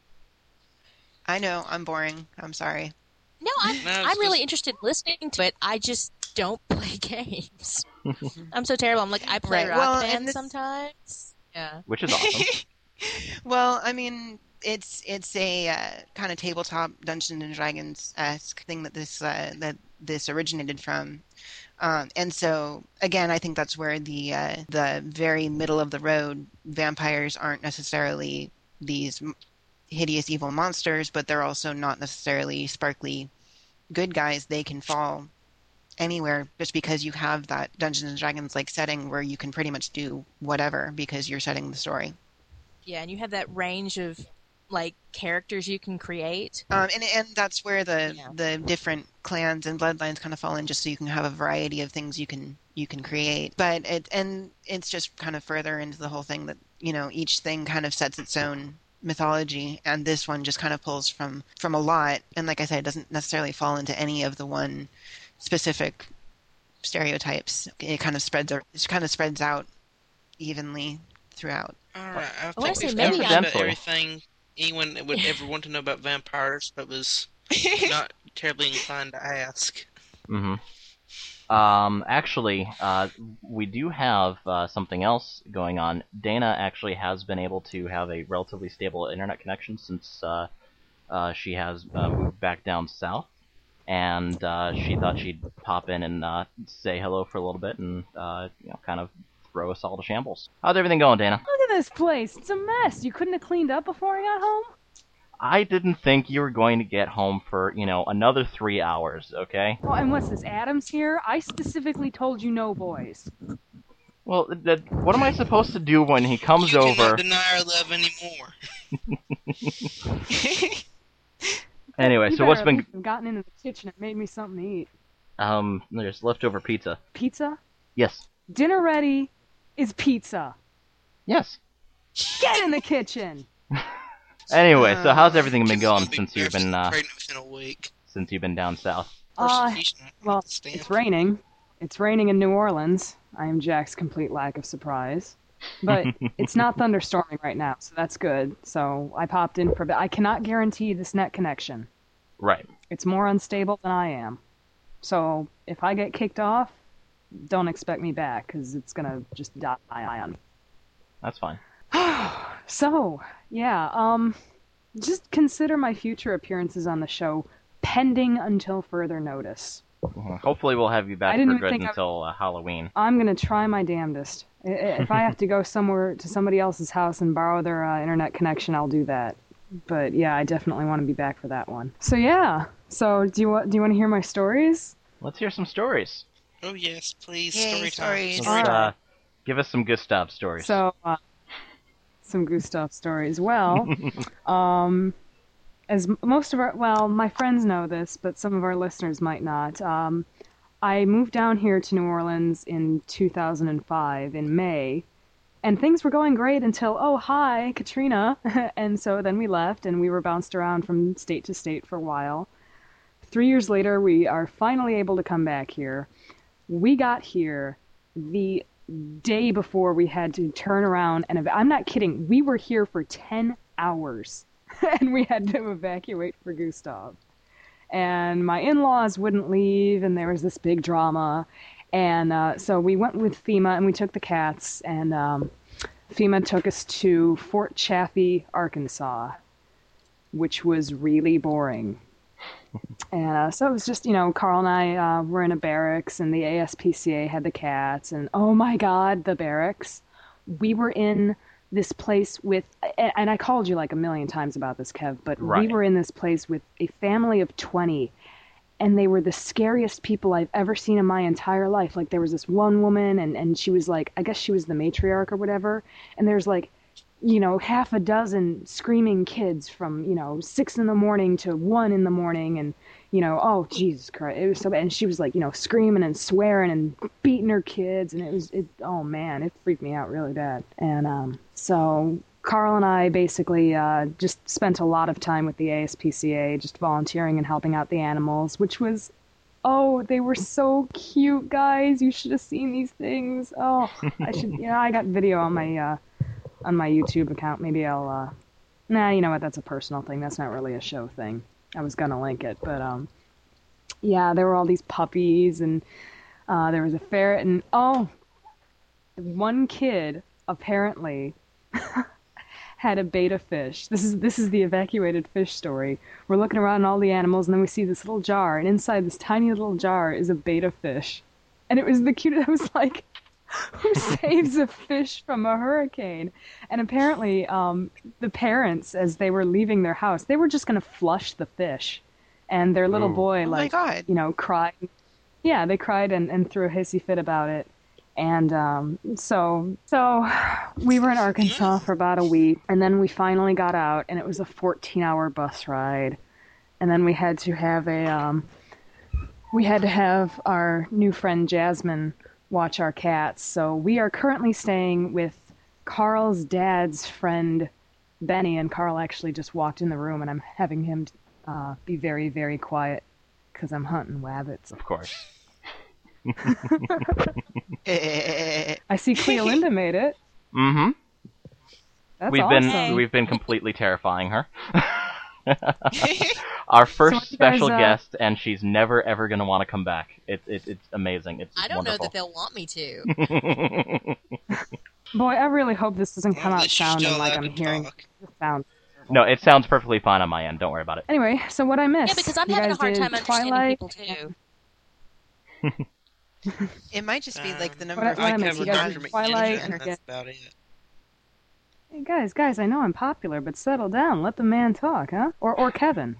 I know, I'm boring. I'm sorry. No, I'm, No, I'm it's really just- interested in listening to it. I just don't play games. I'm so terrible. I'm like, I play Right. rock Well, band and this- sometimes. Yeah. Which is awesome. Well, I mean, it's it's a uh, kind of tabletop Dungeons and Dragons esque thing that this uh, that this originated from, um, and so again, I think that's where the uh, the very middle of the road vampires aren't necessarily these m- hideous evil monsters, but they're also not necessarily sparkly good guys. They can fall anywhere just because you have that Dungeons and Dragons like setting where you can pretty much do whatever because you're setting the story. Yeah, and you have that range of like characters you can create. Um, and and that's where the Yeah. the different clans and bloodlines kind of fall in, just so you can have a variety of things you can you can create. But it and it's just kind of further into the whole thing that, you know, each thing kind of sets its own mythology, and this one just kind of pulls from from a lot. And like I said, it doesn't necessarily fall into any of the one specific stereotypes. It kind of spreads out- it kind of spreads out evenly throughout. All right, I I wanna think say we've maybe covered I'm- about everything anyone would ever want to know about vampires, but was not terribly inclined to ask. hmm Um, actually, uh, we do have uh, something else going on. Dana actually has been able to have a relatively stable internet connection since uh, uh, she has uh, moved back down south, and uh, she thought she'd pop in and uh, say hello for a little bit and uh, you know, kind of throw us all to shambles. How's everything going, Dana? Look at this place. It's a mess. You couldn't have cleaned up before I got home? I didn't think you were going to get home for, you know, another three hours, okay? Well, and what's this, Adam's here? I specifically told you no, boys. Well, th- th- what am I supposed to do when he comes you over? cannot deny our love anymore. Anyway, You so what's better at been least have gotten into the kitchen and made me something to eat. um? There's leftover pizza. Pizza? Yes. Dinner ready is pizza. Yes. Get in the kitchen! Anyway, so how's everything been Kids going will be since you've been pregnant uh, within a week. since you've been down south? Uh, Persecution, well, understand. it's raining. It's raining in New Orleans. I am Jack's complete lack of surprise. But it's not thunderstorming right now, so that's good. So I popped in for a bit. I cannot guarantee this net connection. Right. It's more unstable than I am. So if I get kicked off, don't expect me back, because it's going to just die on me. That's fine. So, yeah, um, just consider my future appearances on the show pending until further notice. Mhm. Hopefully, we'll have you I back didn't for even good think I- until uh, Halloween. I'm gonna try my damnedest. I- I- If I have to go somewhere to somebody else's house and borrow their uh, internet connection, I'll do that. But yeah, I definitely want to be back for that one. So yeah. So do you wa- do you want to hear my stories? Let's hear some stories. Oh yes, please. Yay, Story time. stories. Let's, All right. uh, give us some Gustav stories. So, uh, some Gustav stories. Well, um, as m- most of our, well, my friends know this, but some of our listeners might not. Um, I moved down here to New Orleans in two thousand five in May, and things were going great until, oh, hi, Katrina. And so then we left, and we were bounced around from state to state for a while. Three years later, we are finally able to come back here. We got here the day before we had to turn around and ev- I'm not kidding, we were here for ten hours and we had to evacuate for Gustav. And my in-laws wouldn't leave, and there was this big drama. And uh, so we went with FEMA and we took the cats, and um, FEMA took us to Fort Chaffee, Arkansas, which was really boring. And uh, so it was just, you know, Carl and I uh, were in a barracks, and the A S P C A had the cats, and oh my God, the barracks. We were in this place with, and I called you like a million times about this, Kev, but Right. we were in this place with a family of twenty, and they were the scariest people I've ever seen in my entire life. Like, there was this one woman, and, and she was like, I guess she was the matriarch or whatever, and there's like, you know, half a dozen screaming kids from, you know, six in the morning to one in the morning, and, you know, oh, Jesus Christ, it was so bad. And she was like, you know, screaming and swearing and beating her kids, and it was, it, oh man, it freaked me out really bad. And um, so Carl and I basically uh, just spent a lot of time with the A S P C A, just volunteering and helping out the animals, which was, oh, they were so cute, guys. You should have seen these things. Oh, I should, you know, I got video on my, uh, on my YouTube account. Maybe I'll, uh, nah, you know what, that's a personal thing. That's not really a show thing. I was gonna link it, but, um, yeah, there were all these puppies, and, Uh, there was a ferret, and oh, one kid apparently had a betta fish. This is this is the evacuated fish story. We're looking around at all the animals, and then we see this little jar, and inside this tiny little jar is a betta fish. And it was the cutest. I was like, who saves a fish from a hurricane? And apparently, um, the parents, as they were leaving their house, they were just going to flush the fish. And their little Ooh. boy, Oh my like, God. you know, cried. Yeah, they cried and, and threw a hissy fit about it. And um, so, so we were in Arkansas for about a week, and then we finally got out, and it was a fourteen-hour bus ride. And then we had to have a, um, we had to have our new friend Jasmine watch our cats. So we are currently staying with Carl's dad's friend Benny, and Carl actually just walked in the room, and I'm having him uh, be very, very quiet because I'm hunting wabbits. Of course. I see Cleolinda made it. Mm-hmm. That's we've awesome. been we've been completely terrifying her. Our first So you special guys, uh, guest, and she's never ever going to want to come back. It's it's it's amazing. It's I don't wonderful. know that they'll want me to. Boy, I really hope this doesn't come Well, out at least you're sounding still like allowed I'm to hearing talk. the sound. No, it sounds perfectly fine on my end. Don't worry about it. Anyway, so what I missed? Yeah, because I'm you having a guys hard did time understanding Twilight. people too. It might just be like the Um, number What- of what I I missed, covered you guys Doctor did Twilight, McGinnis, and and that's about it. Hey, guys, guys, I know I'm popular, but settle down. Let the man talk, huh? Or or Kevin.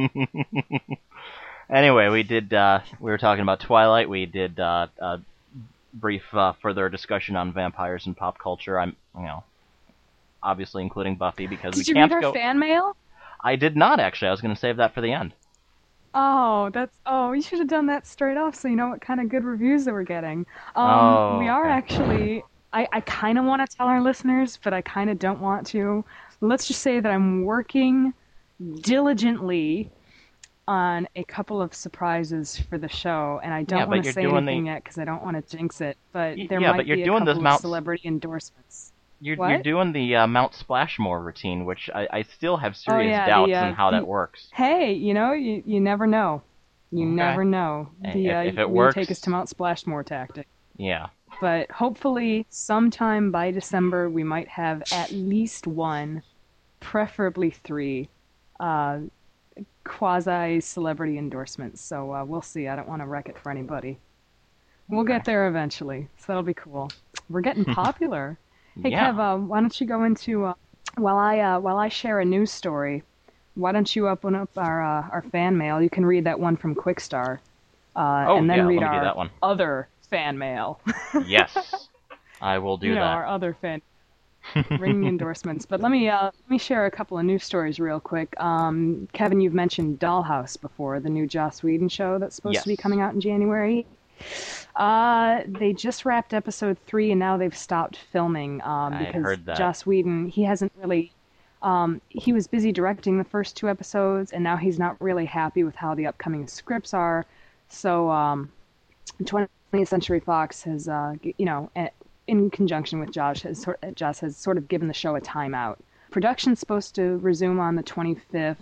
Anyway, we did. Uh, we were talking about Twilight. We did uh, a brief uh, further discussion on vampires and pop culture. I'm, you know, obviously including Buffy because Did we you can't read our go. fan mail? I did not actually. I was going to save that for the end. Oh, that's oh, you should have done that straight off so you know what kind of good reviews that we're getting. Um, Oh, we are okay. actually. I, I kind of want to tell our listeners, but I kind of don't want to. Let's just say that I'm working diligently on a couple of surprises for the show, and I don't Yeah, but want to you're say doing anything the- yet because I don't want to jinx it. But Y- there yeah, might but you're be a doing couple this of Mount- celebrity endorsements. You're What? you're doing the uh, Mount Splashmore routine, which I, I still have Oh, serious yeah, doubts the, uh, on how the- that works. Hey, you know, you you never know. You Okay. never know. Hey, The if- uh, if it we works- take us to Mount Splashmore tactic. Yeah. But hopefully, sometime by December, we might have at least one, preferably three, uh, quasi-celebrity endorsements. So uh, we'll see. I don't want to wreck it for anybody. We'll get there eventually, so that'll be cool. We're getting popular. Hey, Yeah. Kev, uh, why don't you go into uh, while I uh, while I share a news story? Why don't you open up our uh, our fan mail? You can read that one from Quickstar, uh, Oh, and then yeah, read let me do our that one. other fan mail. Yes. I will do you know, that. our other fan ringing endorsements. But let me uh, let me share a couple of news stories real quick. Um, Kevin, you've mentioned Dollhouse before, the new Joss Whedon show that's supposed to be Yes. coming out in January. Uh, they just wrapped episode three, and now they've stopped filming um, I because heard that. Joss Whedon, he hasn't really. Um, he was busy directing the first two episodes, and now he's not really happy with how the upcoming scripts are. So, um, twentieth Century Fox has, uh, g- you know, a- in conjunction with Josh, has sort, Josh has sort of given the show a timeout. Production's supposed to resume on the twenty-fifth,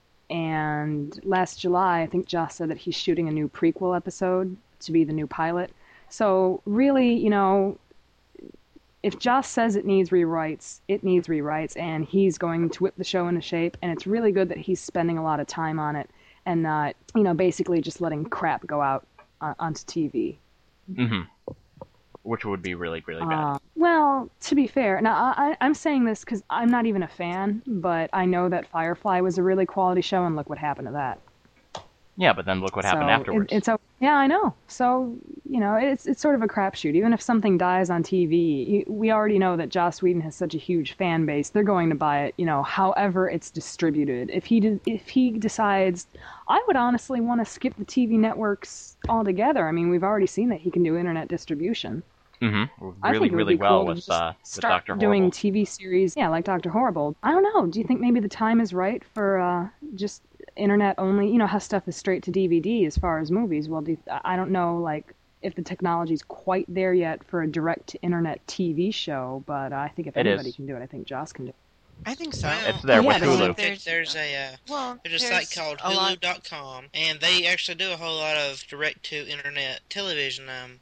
and last July, I think Josh said that he's shooting a new prequel episode to be the new pilot. So really, you know, if Joss says it needs rewrites, it needs rewrites, and he's going to whip the show into shape, and it's really good that he's spending a lot of time on it and not, you know, basically just letting crap go out uh, onto T V. hmm Which would be really, really bad. Uh, well, to be fair, now I, I'm saying this because I'm not even a fan, but I know that Firefly was a really quality show, and look what happened to that. Yeah, but then look what happened So afterwards. It, it's a, yeah, I know. So you know, it's it's sort of a crapshoot. Even if something dies on T V, you, we already know that Joss Whedon has such a huge fan base. They're going to buy it, you know, however it's distributed. If he de- if he decides, I would honestly want to skip the T V networks altogether. I mean, we've already seen that he can do internet distribution. hmm I Really, think it would really be well cool to with, just uh, with start Doctor doing Horrible. T V series, yeah, like Doctor Horrible. I don't know. Do you think maybe the time is right for uh, just internet only? You know how stuff is straight to D V D as far as movies. Well, do you, I don't know, like if the technology's quite there yet for a direct to internet T V show, but uh, I think if It anybody is. can do it, I think Joss can do it. I think so. Well, It's there with there's- Hulu. There's, there's a uh, Well, there's a site called a lot- Hulu dot com, and they actually do a whole lot of direct to internet television. Um,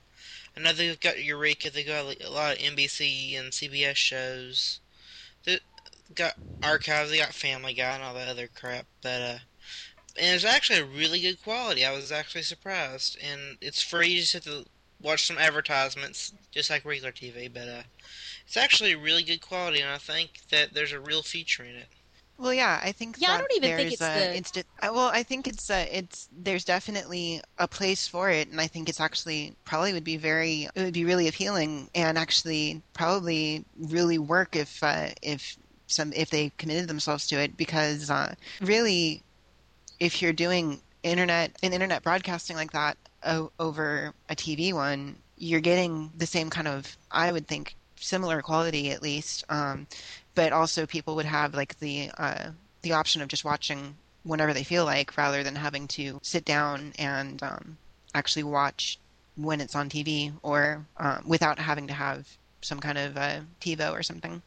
I know they've got Eureka, they've got like, a lot of N B C and C B S shows. They got Archive, they got Family Guy and all that other crap. But uh, and it's actually a really good quality. I was actually surprised, and it's free. You just have to watch some advertisements, just like regular T V. But uh, it's actually really good quality, and I think that there's a real future in it. Well, yeah, I think Yeah, I that don't even think there's it's a, the- it's de- uh, well, I think it's uh, it's there's definitely a place for it, and I think it's actually probably would be very it would be really appealing and actually probably really work if uh, if some if they committed themselves to it, because uh, really, if you're doing internet an internet broadcasting like that o- over a T V one, you're getting the same kind of, I would think, similar quality at least. Um, but also people would have like the uh, the option of just watching whenever they feel like, rather than having to sit down and um, actually watch when it's on T V, or um, without having to have some kind of uh, TiVo or something.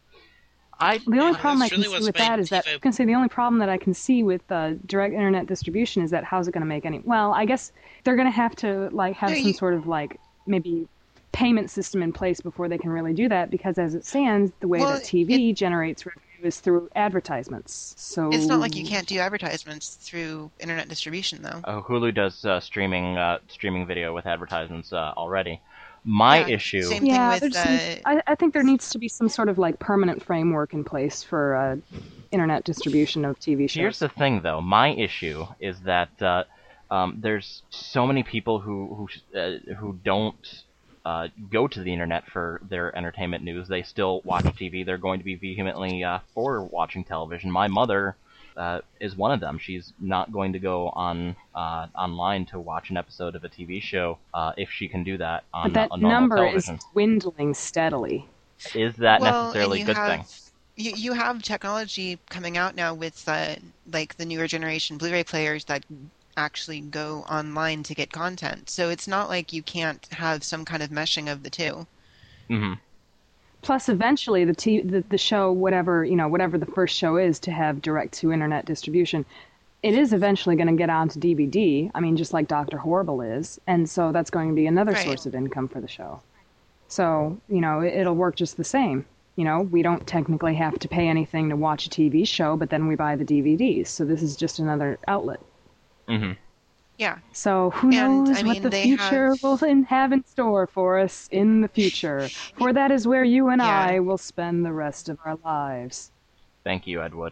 I The only Yeah, problem I that's can really see what's with that made is that TiVo I can say the only problem that I can see with uh, direct internet distribution is that how's it going to make any? Well, I guess they're going to have to like have No, some you- sort of like maybe payment system in place before they can really do that, because as it stands, the way Well, that T V generates revenue is through advertisements. So It's not like you can't do advertisements through internet distribution, though. Uh, Hulu does uh, streaming uh, streaming video with advertisements uh, already. My Yeah, issue, same thing Yeah, with, there just needs- uh, I, I think there needs to be some sort of like permanent framework in place for uh, internet distribution of T V shows. here's the thing though. My issue is that uh, um, there's so many people who who uh, who don't uh, go to the internet for their entertainment news. They still watch T V. They're going to be vehemently uh, for watching television. My mother uh, is one of them. She's not going to go on uh, online to watch an episode of a T V show uh, if she can do that on but that a normal number television. is dwindling steadily. Is that well, necessarily a and you good have, thing? You, you have technology coming out now with uh, like the newer generation Blu-ray players that actually go online to get content. So it's not like you can't have some kind of meshing of the two. hmm Plus, eventually, the, t- the the show, whatever you know, whatever the first show is to have direct to internet distribution, it is eventually going to get onto D V D. I mean, just like Doctor Horrible is, and so that's going to be another Right. source of income for the show. So you know, it, it'll work just the same. You know, we don't technically have to pay anything to watch a T V show, but then we buy the D V Ds. So this is just another outlet. hmm Yeah. So who And, knows I what mean, the they future have- will in, have in store for us in the future. For that is where you and Yeah. I will spend the rest of our lives. Thank you, Ed Wood.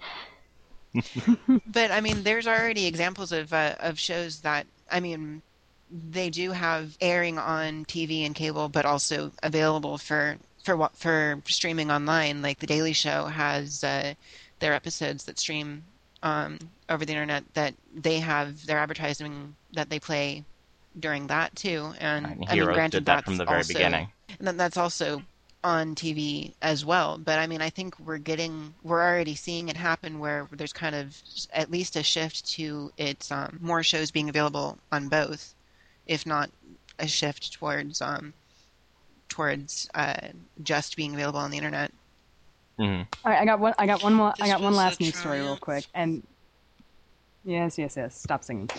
But I mean, there's already examples of uh, of shows that, I mean, they do have airing on T V and cable, but also available for for what for streaming online. Like The Daily Show has uh, their episodes that stream um, over the internet, that they have their advertising that they play during that too. And And I mean, Heroes granted, did that that's from the very also, beginning. and then that's also on T V as well. But I mean, I think we're getting, we're already seeing it happen where there's kind of at least a shift to it, um, more shows being available on both, if not a shift towards um, towards uh, just being available on the internet. hmm All right, I got one. I got one more. I This got one was last a news story, real triumph. quick. And yes, yes, yes. Stop singing.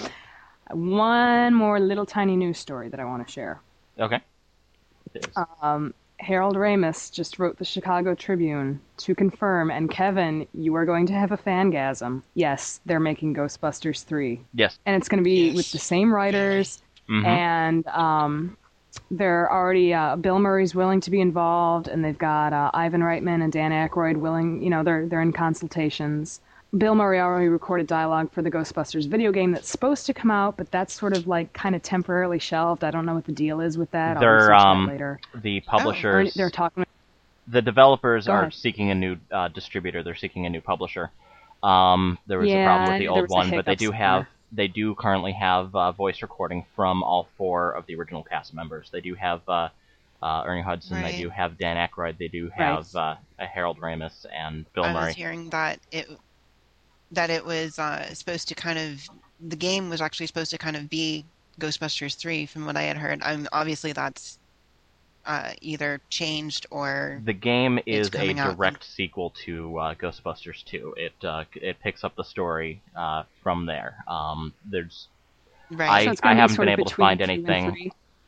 One more little tiny news story that I want to share. Okay. It is. Um, Harold Ramis just wrote the Chicago Tribune to confirm, and Kevin, you are going to have a fangasm. Yes, they're making Ghostbusters three. Yes. And it's going to be Yes. with the same writers, Mhm. and um, they're already, uh, Bill Murray's willing to be involved, and they've got uh, Ivan Reitman and Dan Aykroyd willing, you know, they're, they're in consultations. Bill Murray already recorded dialogue for the Ghostbusters video game that's supposed to come out, but that's sort of like kind of temporarily shelved. I don't know what the deal is with that. I'll They're research that um later. the Or publishers. they're talking. The developers Go are ahead. seeking a new uh, distributor. They're seeking a new publisher. Um, there was a Yeah, problem with the there old was a one, but they hiccups do have there. they do currently have uh, voice recording from all four of the original cast members. They do have uh, uh, Ernie Hudson. Right. They do have Dan Aykroyd. They do have uh, Harold Ramis and Bill I Murray. was hearing that it that it was uh, supposed to kind of, the game was actually supposed to kind of be Ghostbusters three, from what I had heard. I'm obviously that's uh, either changed or The game It's is a coming out. direct sequel to uh, Ghostbusters two. It uh, it picks up the story uh, from there. Um, there's right. I- So it's gonna be haven't sort been of able to between find two and anything. three.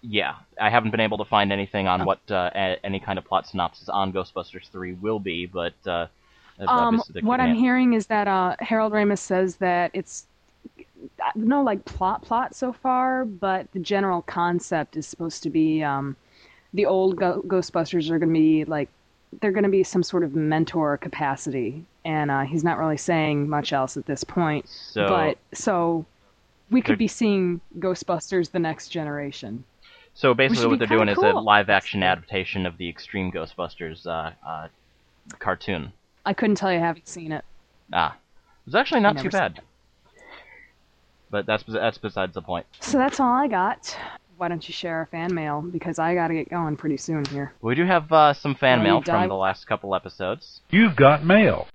yeah, I haven't been able to find anything on oh. what uh, a, any kind of plot synopsis on Ghostbusters three will be, but uh, um, what I'm hearing is that uh, Harold Ramis says that it's no like plot plot so far, but the general concept is supposed to be um, the old Go- Ghostbusters are going to be like they're going to be some sort of mentor capacity, and uh, he's not really saying much else at this point. So, but so we could be seeing Ghostbusters: The Next Generation. So basically, what they're doing cool. is a live-action adaptation of the Extreme Ghostbusters uh, uh, cartoon. I couldn't tell you, I haven't seen it. Ah, it was actually not too bad. But that's that's besides the point. So that's all I got. Why don't you share our fan mail? Because I got to get going pretty soon here. We do have uh, some fan Will mail you from dive- the last couple episodes. You've got mail.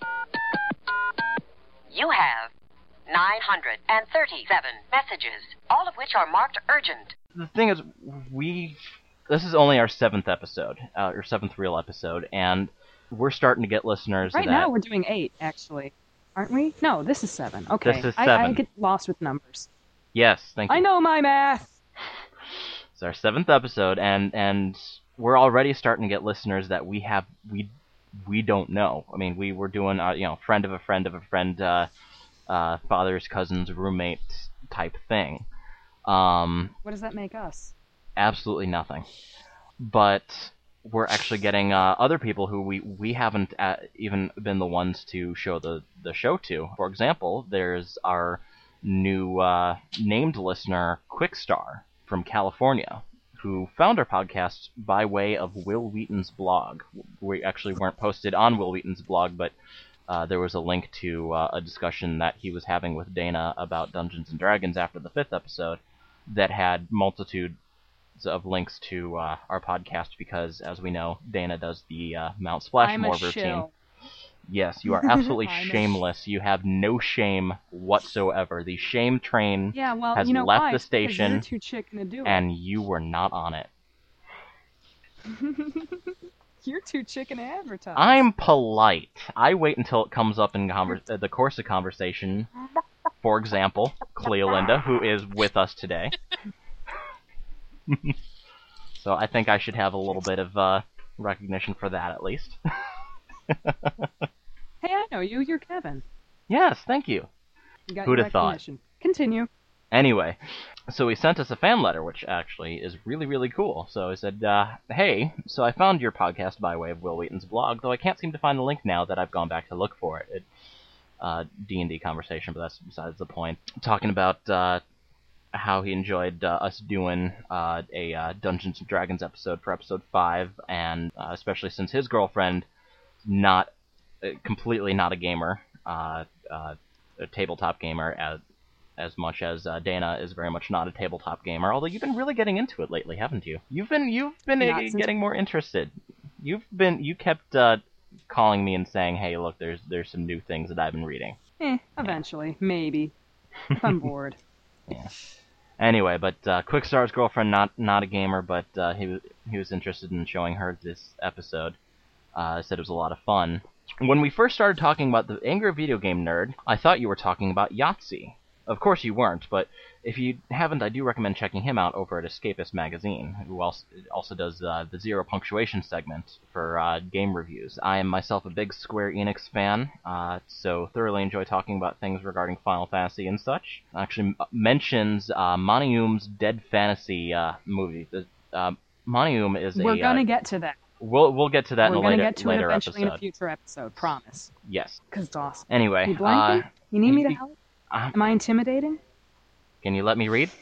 You have nine hundred thirty-seven messages, all of which are marked urgent. The thing is, we this is only our seventh episode, uh, or seventh real episode, and we're starting to get listeners. Right that... now, we're doing eight, actually, aren't we? No, this is seven. Okay, this is I, seven. I get lost with numbers. Yes, thank you. I know my math. It's our seventh episode, and and we're already starting to get listeners that we have we we don't know. I mean, we were doing uh, you know friend of a friend of a friend, uh, uh, father's cousin's roommate type thing. Um, what does that make us? Absolutely nothing. But we're actually getting uh, other people who we, we haven't uh, even been the ones to show the, the show to. For example, there's our new uh, named listener, Quickstar, from California, who found our podcast by way of Will Wheaton's blog. We actually weren't posted on Will Wheaton's blog, but uh, there was a link to uh, a discussion that he was having with Dana about Dungeons and Dragons after the fifth episode that had multitudes of links to uh, our podcast because, as we know, Dana does the uh, Mount Splashmore routine. Shill. Yes, you are absolutely shameless. You have no shame whatsoever. The shame train yeah, well, has you know left why? the station, you're too chicken to do it. and you were not on it. You're too chicken to advertise. I'm polite. I wait until it comes up in conver- uh, the course of conversation. For example, Cleolinda, who is with us today. So I think I should have a little bit of uh, recognition for that, at least. Hey, I know you. You're Kevin. Yes, thank you. You got Who'd your have thought? recognition. Continue. Anyway, so he sent us a fan letter, which actually is really, really cool. So he said, uh, hey, so I found your podcast by way of Will Wheaton's blog, though I can't seem to find the link now that I've gone back to look for it. it uh, D and D conversation, but that's besides the point. Talking about uh, how he enjoyed uh, us doing uh, a uh, Dungeons and Dragons episode for episode five, and uh, especially since his girlfriend, not uh, completely not a gamer, uh, uh, a tabletop gamer, as as much as uh, Dana is very much not a tabletop gamer. Although you've been really getting into it lately, haven't you? You've been you've been uh, getting more interested. You've been you kept uh, calling me and saying, "Hey, look, there's there's some new things that I've been reading." Eh, eventually, yeah. Maybe. If I'm bored. Yeah. Anyway, but uh, Quickstar's girlfriend, not not a gamer, but uh, he he was interested in showing her this episode. Uh, said it was a lot of fun. When we first started talking about the Angry Video Game Nerd, I thought you were talking about Yahtzee. Of course you weren't, but if you haven't, I do recommend checking him out over at Escapist Magazine, who also, also does uh, the Zero Punctuation segment for uh, game reviews. I am myself a big Square Enix fan, uh, so thoroughly enjoy talking about things regarding Final Fantasy and such. Actually m- mentions uh, Monium's Dead Fantasy uh, movie. The, uh, Monium is We're a... We're gonna uh, get to that. We'll we'll get to that We're in a later, gonna get to later it eventually episode. in a future episode, promise. Yes. Because it's awesome. Anyway, you blanking? Uh, you need me to you, help? Uh, Am I intimidating? Can you let me read?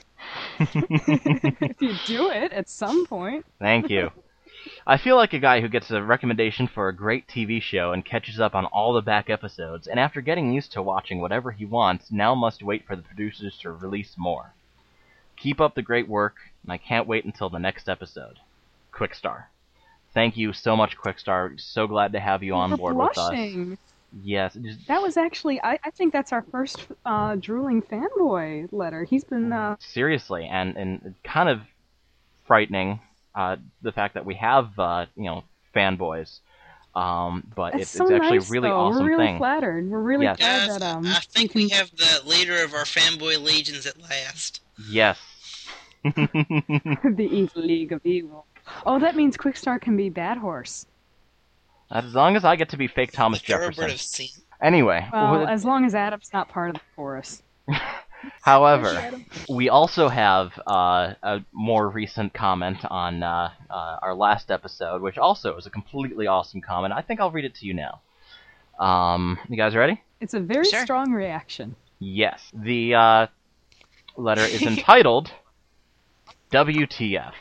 If you do it at some point. Thank you. I feel like a guy who gets a recommendation for a great T V show and catches up on all the back episodes, and after getting used to watching whatever he wants, now must wait for the producers to release more. Keep up the great work, and I can't wait until the next episode. Quickstar. Thank you so much, Quickstar. So glad to have you on We're board blushing. with us. Yes. Just... That was actually, I, I think that's our first uh, drooling fanboy letter. He's been... Uh... Seriously, and, and kind of frightening, uh, the fact that we have, uh, you know, fanboys. Um, but That's it's, so it's actually nice, a really though. awesome We're really thing. flattered. We're really yes. glad Yes, that... Um, I think we, can... we have the leader of our fanboy legions at last. Yes. The Evil League of Evil. Oh, that means Quickstar can be Bad Horse. As long as I get to be fake Thomas Jefferson. Anyway. Well, as long as Adam's not part of the chorus. However, we also have uh, a more recent comment on uh, uh, our last episode, which also is a completely awesome comment. I think I'll read it to you now. Um, you guys ready? It's a very Sure. strong reaction. Yes. The uh, letter is entitled W T F.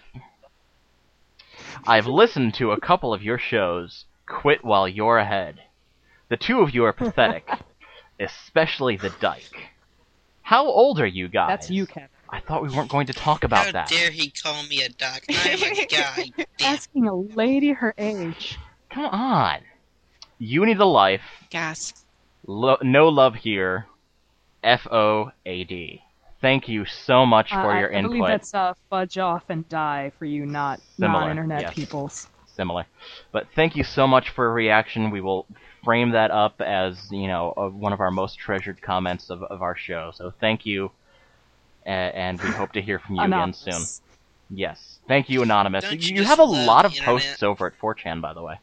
I've listened to a couple of your shows. Quit while you're ahead. The two of you are pathetic, especially the Dyke. How old are you guys? That's you, Kevin. I thought we weren't going to talk about How that. dare he call me a doc? I am a guy. Damn. Asking a lady her age. Come on. You need a life. Gas. Lo- no love here. F O A D. Thank you so much for Uh, your I, I believe input. that's uh, fudge off and die for you not Similar, non-internet yes. peoples. Similar. But thank you so much for a reaction. We will frame that up as, you know, uh, one of our most treasured comments of, of our show. So thank you, uh, and we hope to hear from you Anonymous. again soon. Yes. Thank you, Anonymous. Don't You, you you just have a love lot of the posts internet? over at four chan, by the way.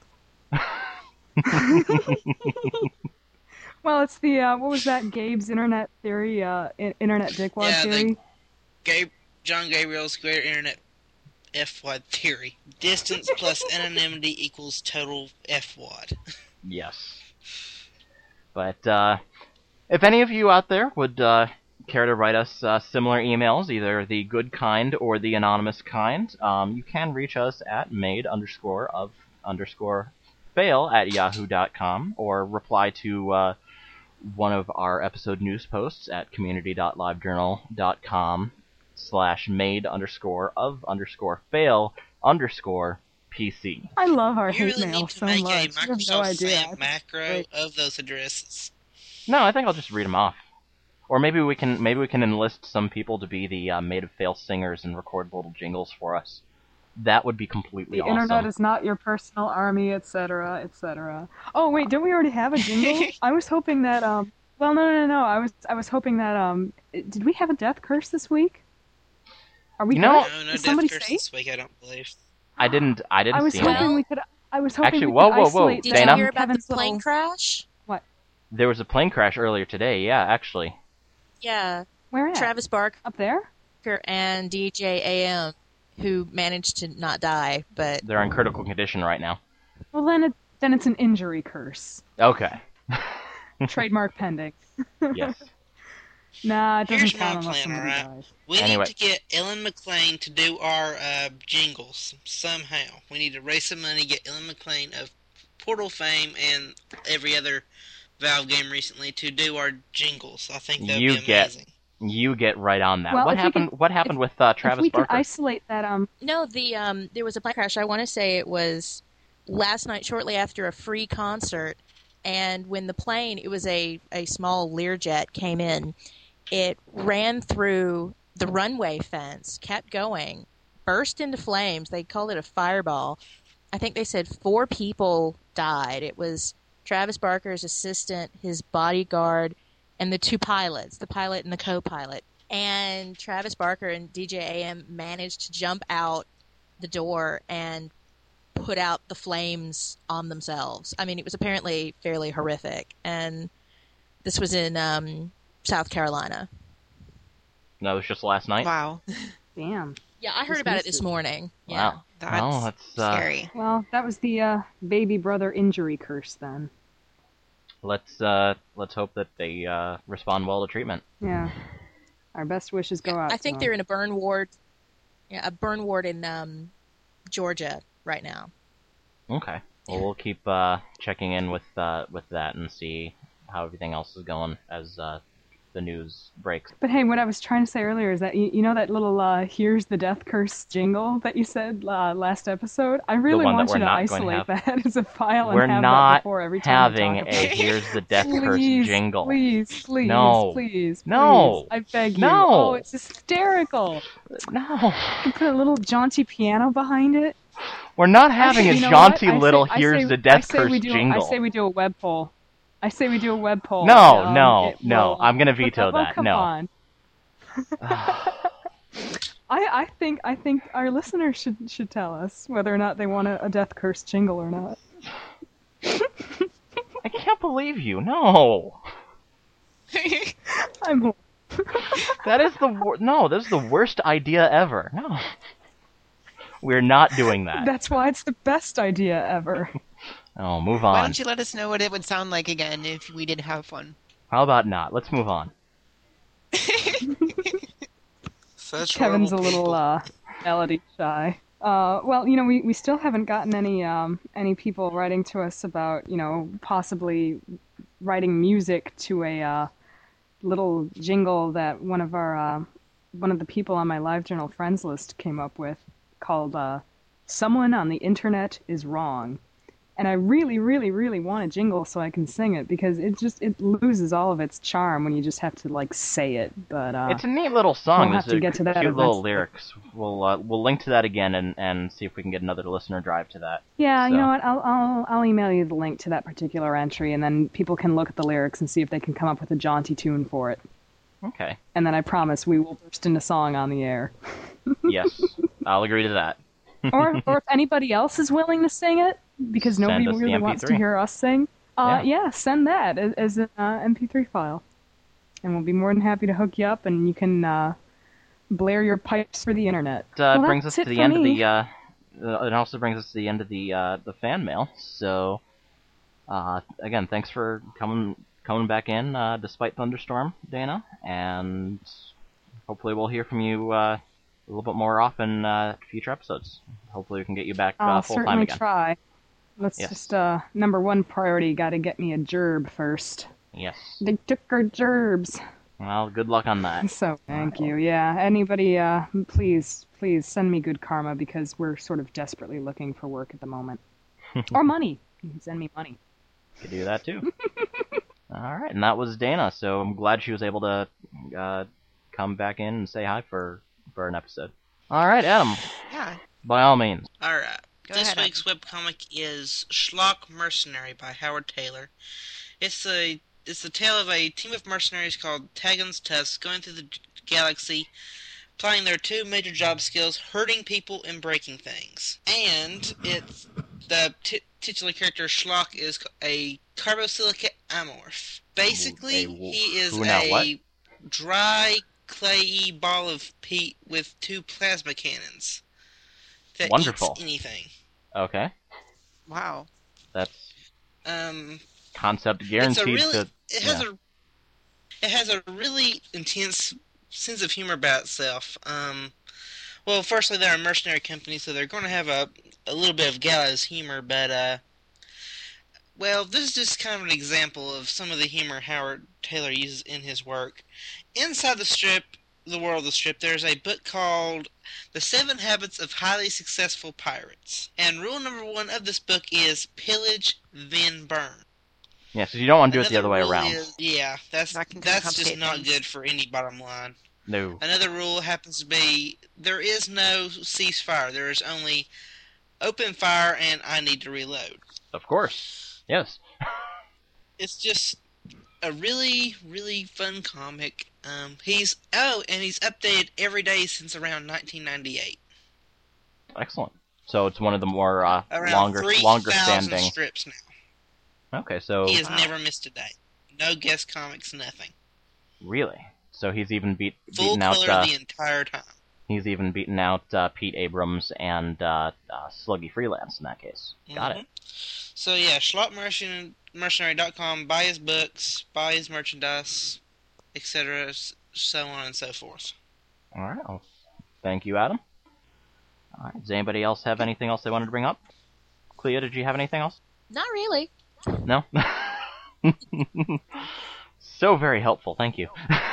Well, it's the, uh, what was that, Gabe's internet theory, uh, I- internet dickwad Yeah, the- theory? Gabe, John Gabriel's Greater Internet F-Wad Theory. Distance plus anonymity equals total F-Wad. Yes. But uh, if any of you out there would uh, care to write us uh, similar emails, either the good kind or the anonymous kind, um, you can reach us at made underscore of underscore fail at yahoo dot com or reply to uh, one of our episode news posts at community dot livejournal dot com slash made underscore of underscore fail underscore P C. I love our You hate really mail need to so make much. a You have no Microsoft idea. Sam macro of those addresses. No, I think I'll just read them off. Or maybe we can maybe we can enlist some people to be the uh, made of fail singers and record little jingles for us. That would be completely The awesome. internet is not your personal army, et cetera, et cetera. Oh wait, don't we already have a jingle? I was hoping that um. Well, no, no, no, no. I was I was hoping that um. Did we have a death curse this week? Are we? You know- good? No, no Is death somebody curse safe? this week, I don't believe. I didn't I didn't I was see hoping any. we could. I was hoping Actually, we whoa, could whoa, whoa, isolate Did that Dana? you hear about Kevin's the plane little- crash? There was a plane crash earlier today. Yeah, actually. Yeah. Where at? Travis Barker Up there? and D J A M, who managed to not die, but They're in critical condition right now. Well, then it then it's an injury curse. Okay. Trademark pending. Yes. Nah, it doesn't Here's my count unless plan, somebody alright? dies. We Anyway. need to get Ellen McLean to do our uh, jingles somehow. We need to raise some money, get Ellen McLean of Portal fame and every other Valve game recently to do our jingles. I think that would You be get- amazing. You get right on that. Well, what if we happened could- what happened with uh, If Travis we could Barker? isolate that um no, the um, there was a plane crash. I want to say it was last night, shortly after a free concert, and when the plane, it was a a small Learjet, came in, it ran through the runway fence, kept going, burst into flames. They called it a fireball. I think they said four people died. It was Travis Barker's assistant, his bodyguard, and the two pilots, the pilot and the co-pilot. And Travis Barker and D J A M managed to jump out the door and put out the flames on themselves. I mean, it was apparently fairly horrific. And this was in um, South Carolina. No, it was just last night. Wow. damn. Yeah, I heard Just about it missed this it. morning. Yeah. Wow. That's Well, that's uh, scary. Well, that was the uh, baby brother injury curse then. let's uh, let's hope that they uh, respond well to treatment. Yeah. Our best wishes go out. I think to they're them. in a burn ward, yeah, a burn ward in um, Georgia right now. Okay. Well, we'll keep uh, checking in with uh, with that and see how everything else is going as uh, the news breaks. But hey, what I was trying to say earlier is that you, you know that little uh, "Here's the Death Curse" jingle that you said uh, last episode. I really one that want we're you to not going to isolate have. that as a file We're and have not that before every time we having talk a about it. "Here's the Death Curse" Please, jingle. Please, please, No. please, No. please. I beg you. No. Oh, it's hysterical. No, You can put a little jaunty piano behind it. we're not having a You know jaunty what? I little say, I "Here's say, the Death I say Curse" we do, jingle. I say we do a web poll. I say we do a web poll. No, Um, no, it no. will- I'm gonna Look veto up- oh, that. come No. on. I, I think I think our listeners should should tell us whether or not they want a, a Death Curse jingle or not. I can't believe you. No. I'm. That is the wor- no. This is the worst idea ever. No. We're not doing that. That's why it's the best idea ever. Oh, move on. Why don't you let us know what it would sound like again if we did have one? How about not? Let's move on. Such Kevin's a horrible little people. uh, melody shy. Uh, well, you know, we, we still haven't gotten any um, any people writing to us about, you know, possibly writing music to a uh, little jingle that one of our uh, one of the people on my LiveJournal friends list came up with, called uh, "Someone on the Internet is Wrong." And I really, really, really want a jingle so I can sing it, because it just it loses all of its charm when you just have to like say it. But uh, It's a neat little song. we'll have There's to a get to that cute little eventually. lyrics. We'll uh, we'll link to that again and, and see if we can get another listener drive to that. yeah, So- you know what? I'll I'll I'll email you the link to that particular entry, and then people can look at the lyrics and see if they can come up with a jaunty tune for it. Okay. And then I promise we will burst into song on the air. Yes, I'll agree to that. or or if anybody else is willing to sing it, because Send nobody us the really M P wants to three. hear us sing. Uh, Yeah. yeah. send that as, as an uh, M P three file, and we'll be more than happy to hook you up, and you can uh, blare your pipes for the internet. That uh, Well, brings us that's to it the for end of me. the. Uh, uh, it also brings us to the end of the uh, the fan mail. So, uh, again, thanks for coming coming back in uh, despite thunderstorm, Dana, and hopefully we'll hear from you uh, a little bit more often uh, future episodes. Hopefully we can get you back uh, I'll full time certainly again. try. Let's Yes. just uh, number one priority. Got to get me a gerb first. Yes. They took our gerbs. Well, good luck on that. So thank you. Yeah. Anybody, uh, please, please send me good karma, because we're sort of desperately looking for work at the moment, or money. You can send me money. Could do that too. All right, and that was Dana. So I'm glad she was able to uh, come back in and say hi for for an episode. All right, Adam. Yeah. By all means. Alright. Go This ahead, week's webcomic is Schlock Mercenary by Howard Taylor. It's a it's the tale of a team of mercenaries called Tagan's Tusk going through the g- galaxy, applying their two major job skills, hurting people and breaking things. And it's the t- titular character Schlock is a carbosilicate amorph. Basically, A w- he is who now what? a dry, clayey ball of peat with two plasma cannons that Wonderful. eats anything. Okay, Wow. that's Um, concept it's a guaranteed really to. it has yeah. a it has a really intense sense of humor about itself. Um, well, firstly, they're a mercenary company, so they're going to have a a little bit of gallows humor, but uh, well, this is just kind of an example of some of the humor Howard Taylor uses in his work. Inside the strip, the world of the strip, there's a book called The Seven Habits of Highly Successful Pirates. And rule number one of this book is pillage, then burn. Yeah, so you don't want to do it the other Another way rule around. is- yeah, that's That can that's just complicate not things. good for any bottom line. No. Another rule happens to be there is no ceasefire. There is only open fire and I need to reload. Of course. Yes. It's just a really, really fun comic. Um, he's oh, and he's updated every day since around nineteen ninety-eight. Excellent. So it's one of the more uh, Around longer, three longer thousand standing. strips now. Okay, so He has Wow. never missed a day. No guest comics, nothing. really, so he's even beat Full beaten out. color Uh, the entire time. he's even beaten out uh, Pete Abrams and uh, uh, Sluggy Freelance in that case. Got Mhm. it. So yeah, Schlock Mercenary dot com. Buy his books, buy his merchandise, et cetera, so on and so forth. All right. Well, thank you, Adam. All right. Does anybody else have anything else they wanted to bring up? Clea, did you have anything else? Not really. No. So very helpful. Thank you.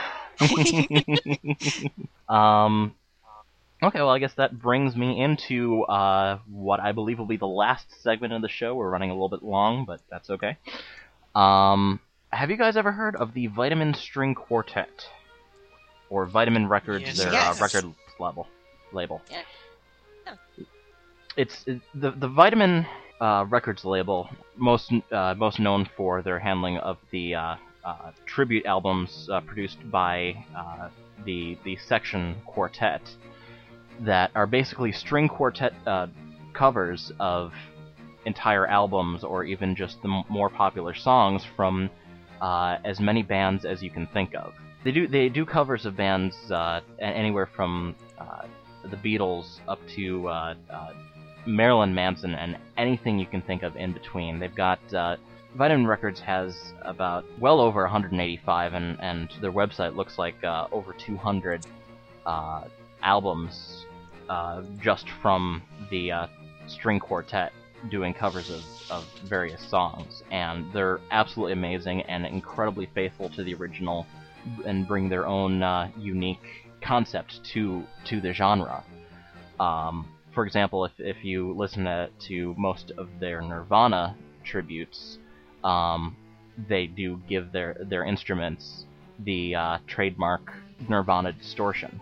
um. Okay, well, I guess that brings me into uh, what I believe will be the last segment of the show. We're running a little bit long, but that's okay. Um, have you guys ever heard of the Vitamin String Quartet? Or Vitamin Records, Yes. their Yes. uh, record label. label. Yeah. Yeah. It's it, the the Vitamin uh, Records label, most uh, most known for their handling of the uh, uh, tribute albums uh, produced by uh, the the Section Quartet. that are basically string quartet uh, covers of entire albums or even just the m- more popular songs from uh, as many bands as you can think of. They do they do covers of bands uh, anywhere from uh, the Beatles up to uh, uh, Marilyn Manson and anything you can think of in between. They've got uh, Vitamin Records has about well over one hundred eighty-five, and, and their website looks like uh, over two hundred uh, albums uh, just from the uh, string quartet doing covers of, of various songs. And they're absolutely amazing and incredibly faithful to the original and bring their own uh, unique concept to to the genre. Um, for example, if, if you listen to, to most of their Nirvana tributes, um, they do give their, their instruments the uh, trademark Nirvana distortion,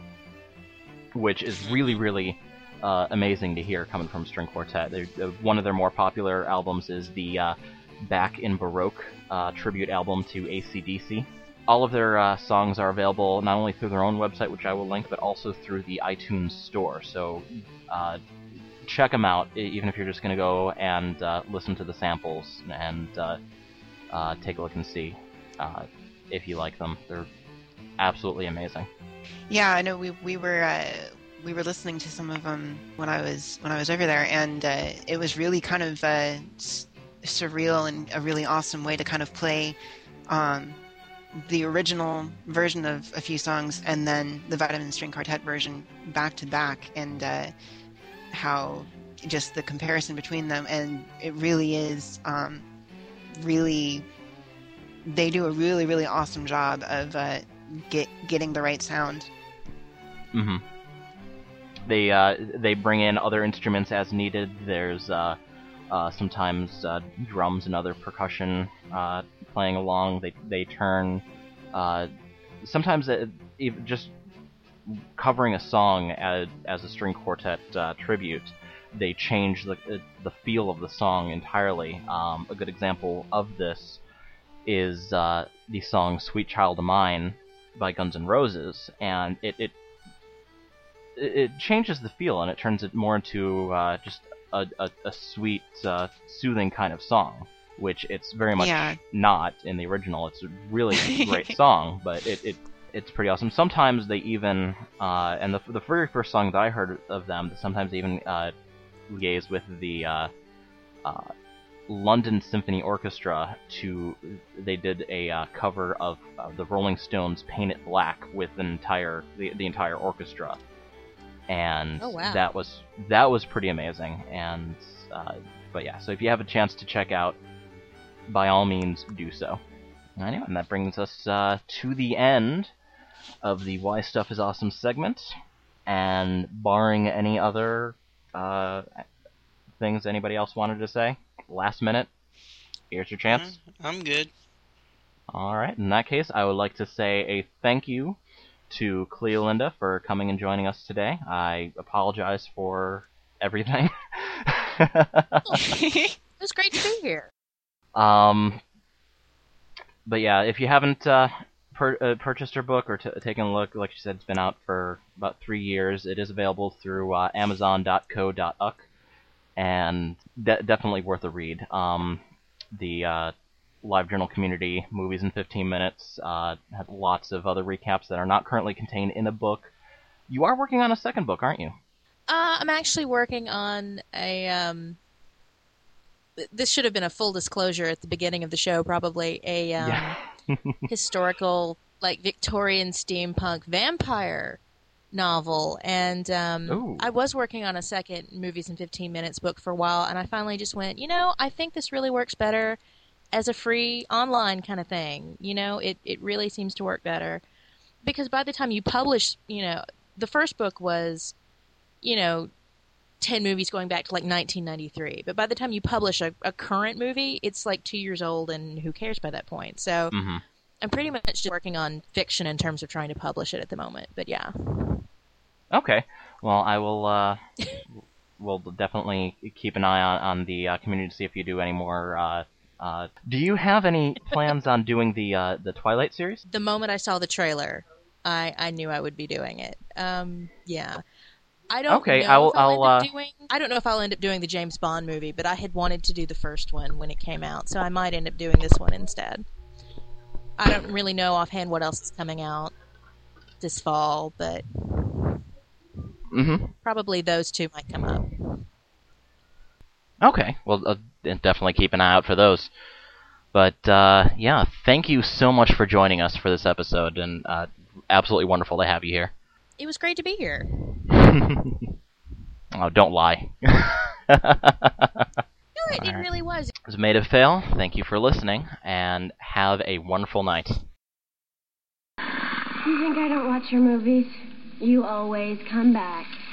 which is really, really uh, amazing to hear coming from String Quartet. Uh, one of their more popular albums is the uh, Back in Baroque uh, tribute album to A C D C. All of their uh, songs are available not only through their own website, which I will link, but also through the iTunes store. So uh, check them out, even if you're just going to go and uh, listen to the samples and uh, uh, take a look and see uh, if you like them. They're absolutely amazing. Yeah, I know. We we were uh, we were listening to some of them when I was when I was over there, and uh, it was really kind of uh, s- surreal and a really awesome way to kind of play Um, the original version of a few songs and then the Vitamin String Quartet version back to back, and uh, how just the comparison between them, and it really is um, really they do a really really awesome job of uh, get getting the right sound. Mm-hmm. They uh, they bring in other instruments as needed. There's uh, uh, sometimes uh, drums and other percussion uh, playing along. They they turn uh, sometimes it, it just covering a song as as a string quartet uh, tribute. They change the the feel of the song entirely. Um, a good example of this is uh, the song "Sweet Child of Mine" by Guns N' Roses, and it it it changes the feel and it turns it more into uh, just a, a, a sweet, uh, soothing kind of song, which it's very much Yeah. not in the original. It's a really great song, but it, it it's pretty awesome. Sometimes they even, uh, and the the very first song that I heard of them, sometimes they even uh, liaise with the uh, uh, London Symphony Orchestra to, they did a uh, cover of uh, the Rolling Stones' Paint It Black with an entire, the, the entire orchestra. And Oh, wow. that was that was pretty amazing. And uh, but yeah, so if you have a chance to check out, by all means do so. Anyway, and that brings us uh, to the end of the Why Stuff Is Awesome segment. And barring any other uh, things anybody else wanted to say, last minute, here's your chance. I'm good. All right, in that case, I would like to say a thank you to Cleolinda for coming and joining us today. I apologize for everything. It was great to be here. Um, but yeah, if you haven't uh, per- uh, purchased her book or t- taken a look, like she said, it's been out for about three years. It is available through uh, amazon dot co dot u k, and de- definitely worth a read. Um, the uh, LiveJournal community, Movies in fifteen minutes, uh, had lots of other recaps that are not currently contained in a book. You are working on a second book, aren't you? Uh, I'm actually working on a. Um, th- this should have been a full disclosure at the beginning of the show, probably a um, Yeah. historical, like Victorian steampunk vampire novel, and um, Ooh. I was working on a second Movies in fifteen minutes book for a while, and I finally just went, you know, I think this really works better as a free online kind of thing. You know, it, it really seems to work better. Because by the time you publish, you know, the first book was, you know, ten movies going back to like nineteen ninety-three. But by the time you publish a, a current movie, it's like two years old and who cares by that point. So Mm-hmm. I'm pretty much just working on fiction in terms of trying to publish it at the moment. But yeah. Okay. Well, I will. Uh, will definitely keep an eye on on the uh, community to see if you do any more. Uh, uh, do you have any plans on doing the uh, the Twilight series? The moment I saw the trailer, I, I knew I would be doing it. Um, yeah. I don't okay, know I'll, if I'll, I'll end uh... up doing. I don't know if I'll end up doing the James Bond movie, but I had wanted to do the first one when it came out, so I might end up doing this one instead. I don't really know offhand what else is coming out this fall, but mm-hmm. probably those two might come up. Okay, well, uh, definitely keep an eye out for those. But, uh, yeah, thank you so much for joining us for this episode, and uh, absolutely wonderful to have you here. It was great to be here. Oh, don't lie. No, it, it really was. It was Made of Fail. Thank you for listening, and have a wonderful night. You think I don't watch your movies? You always come back.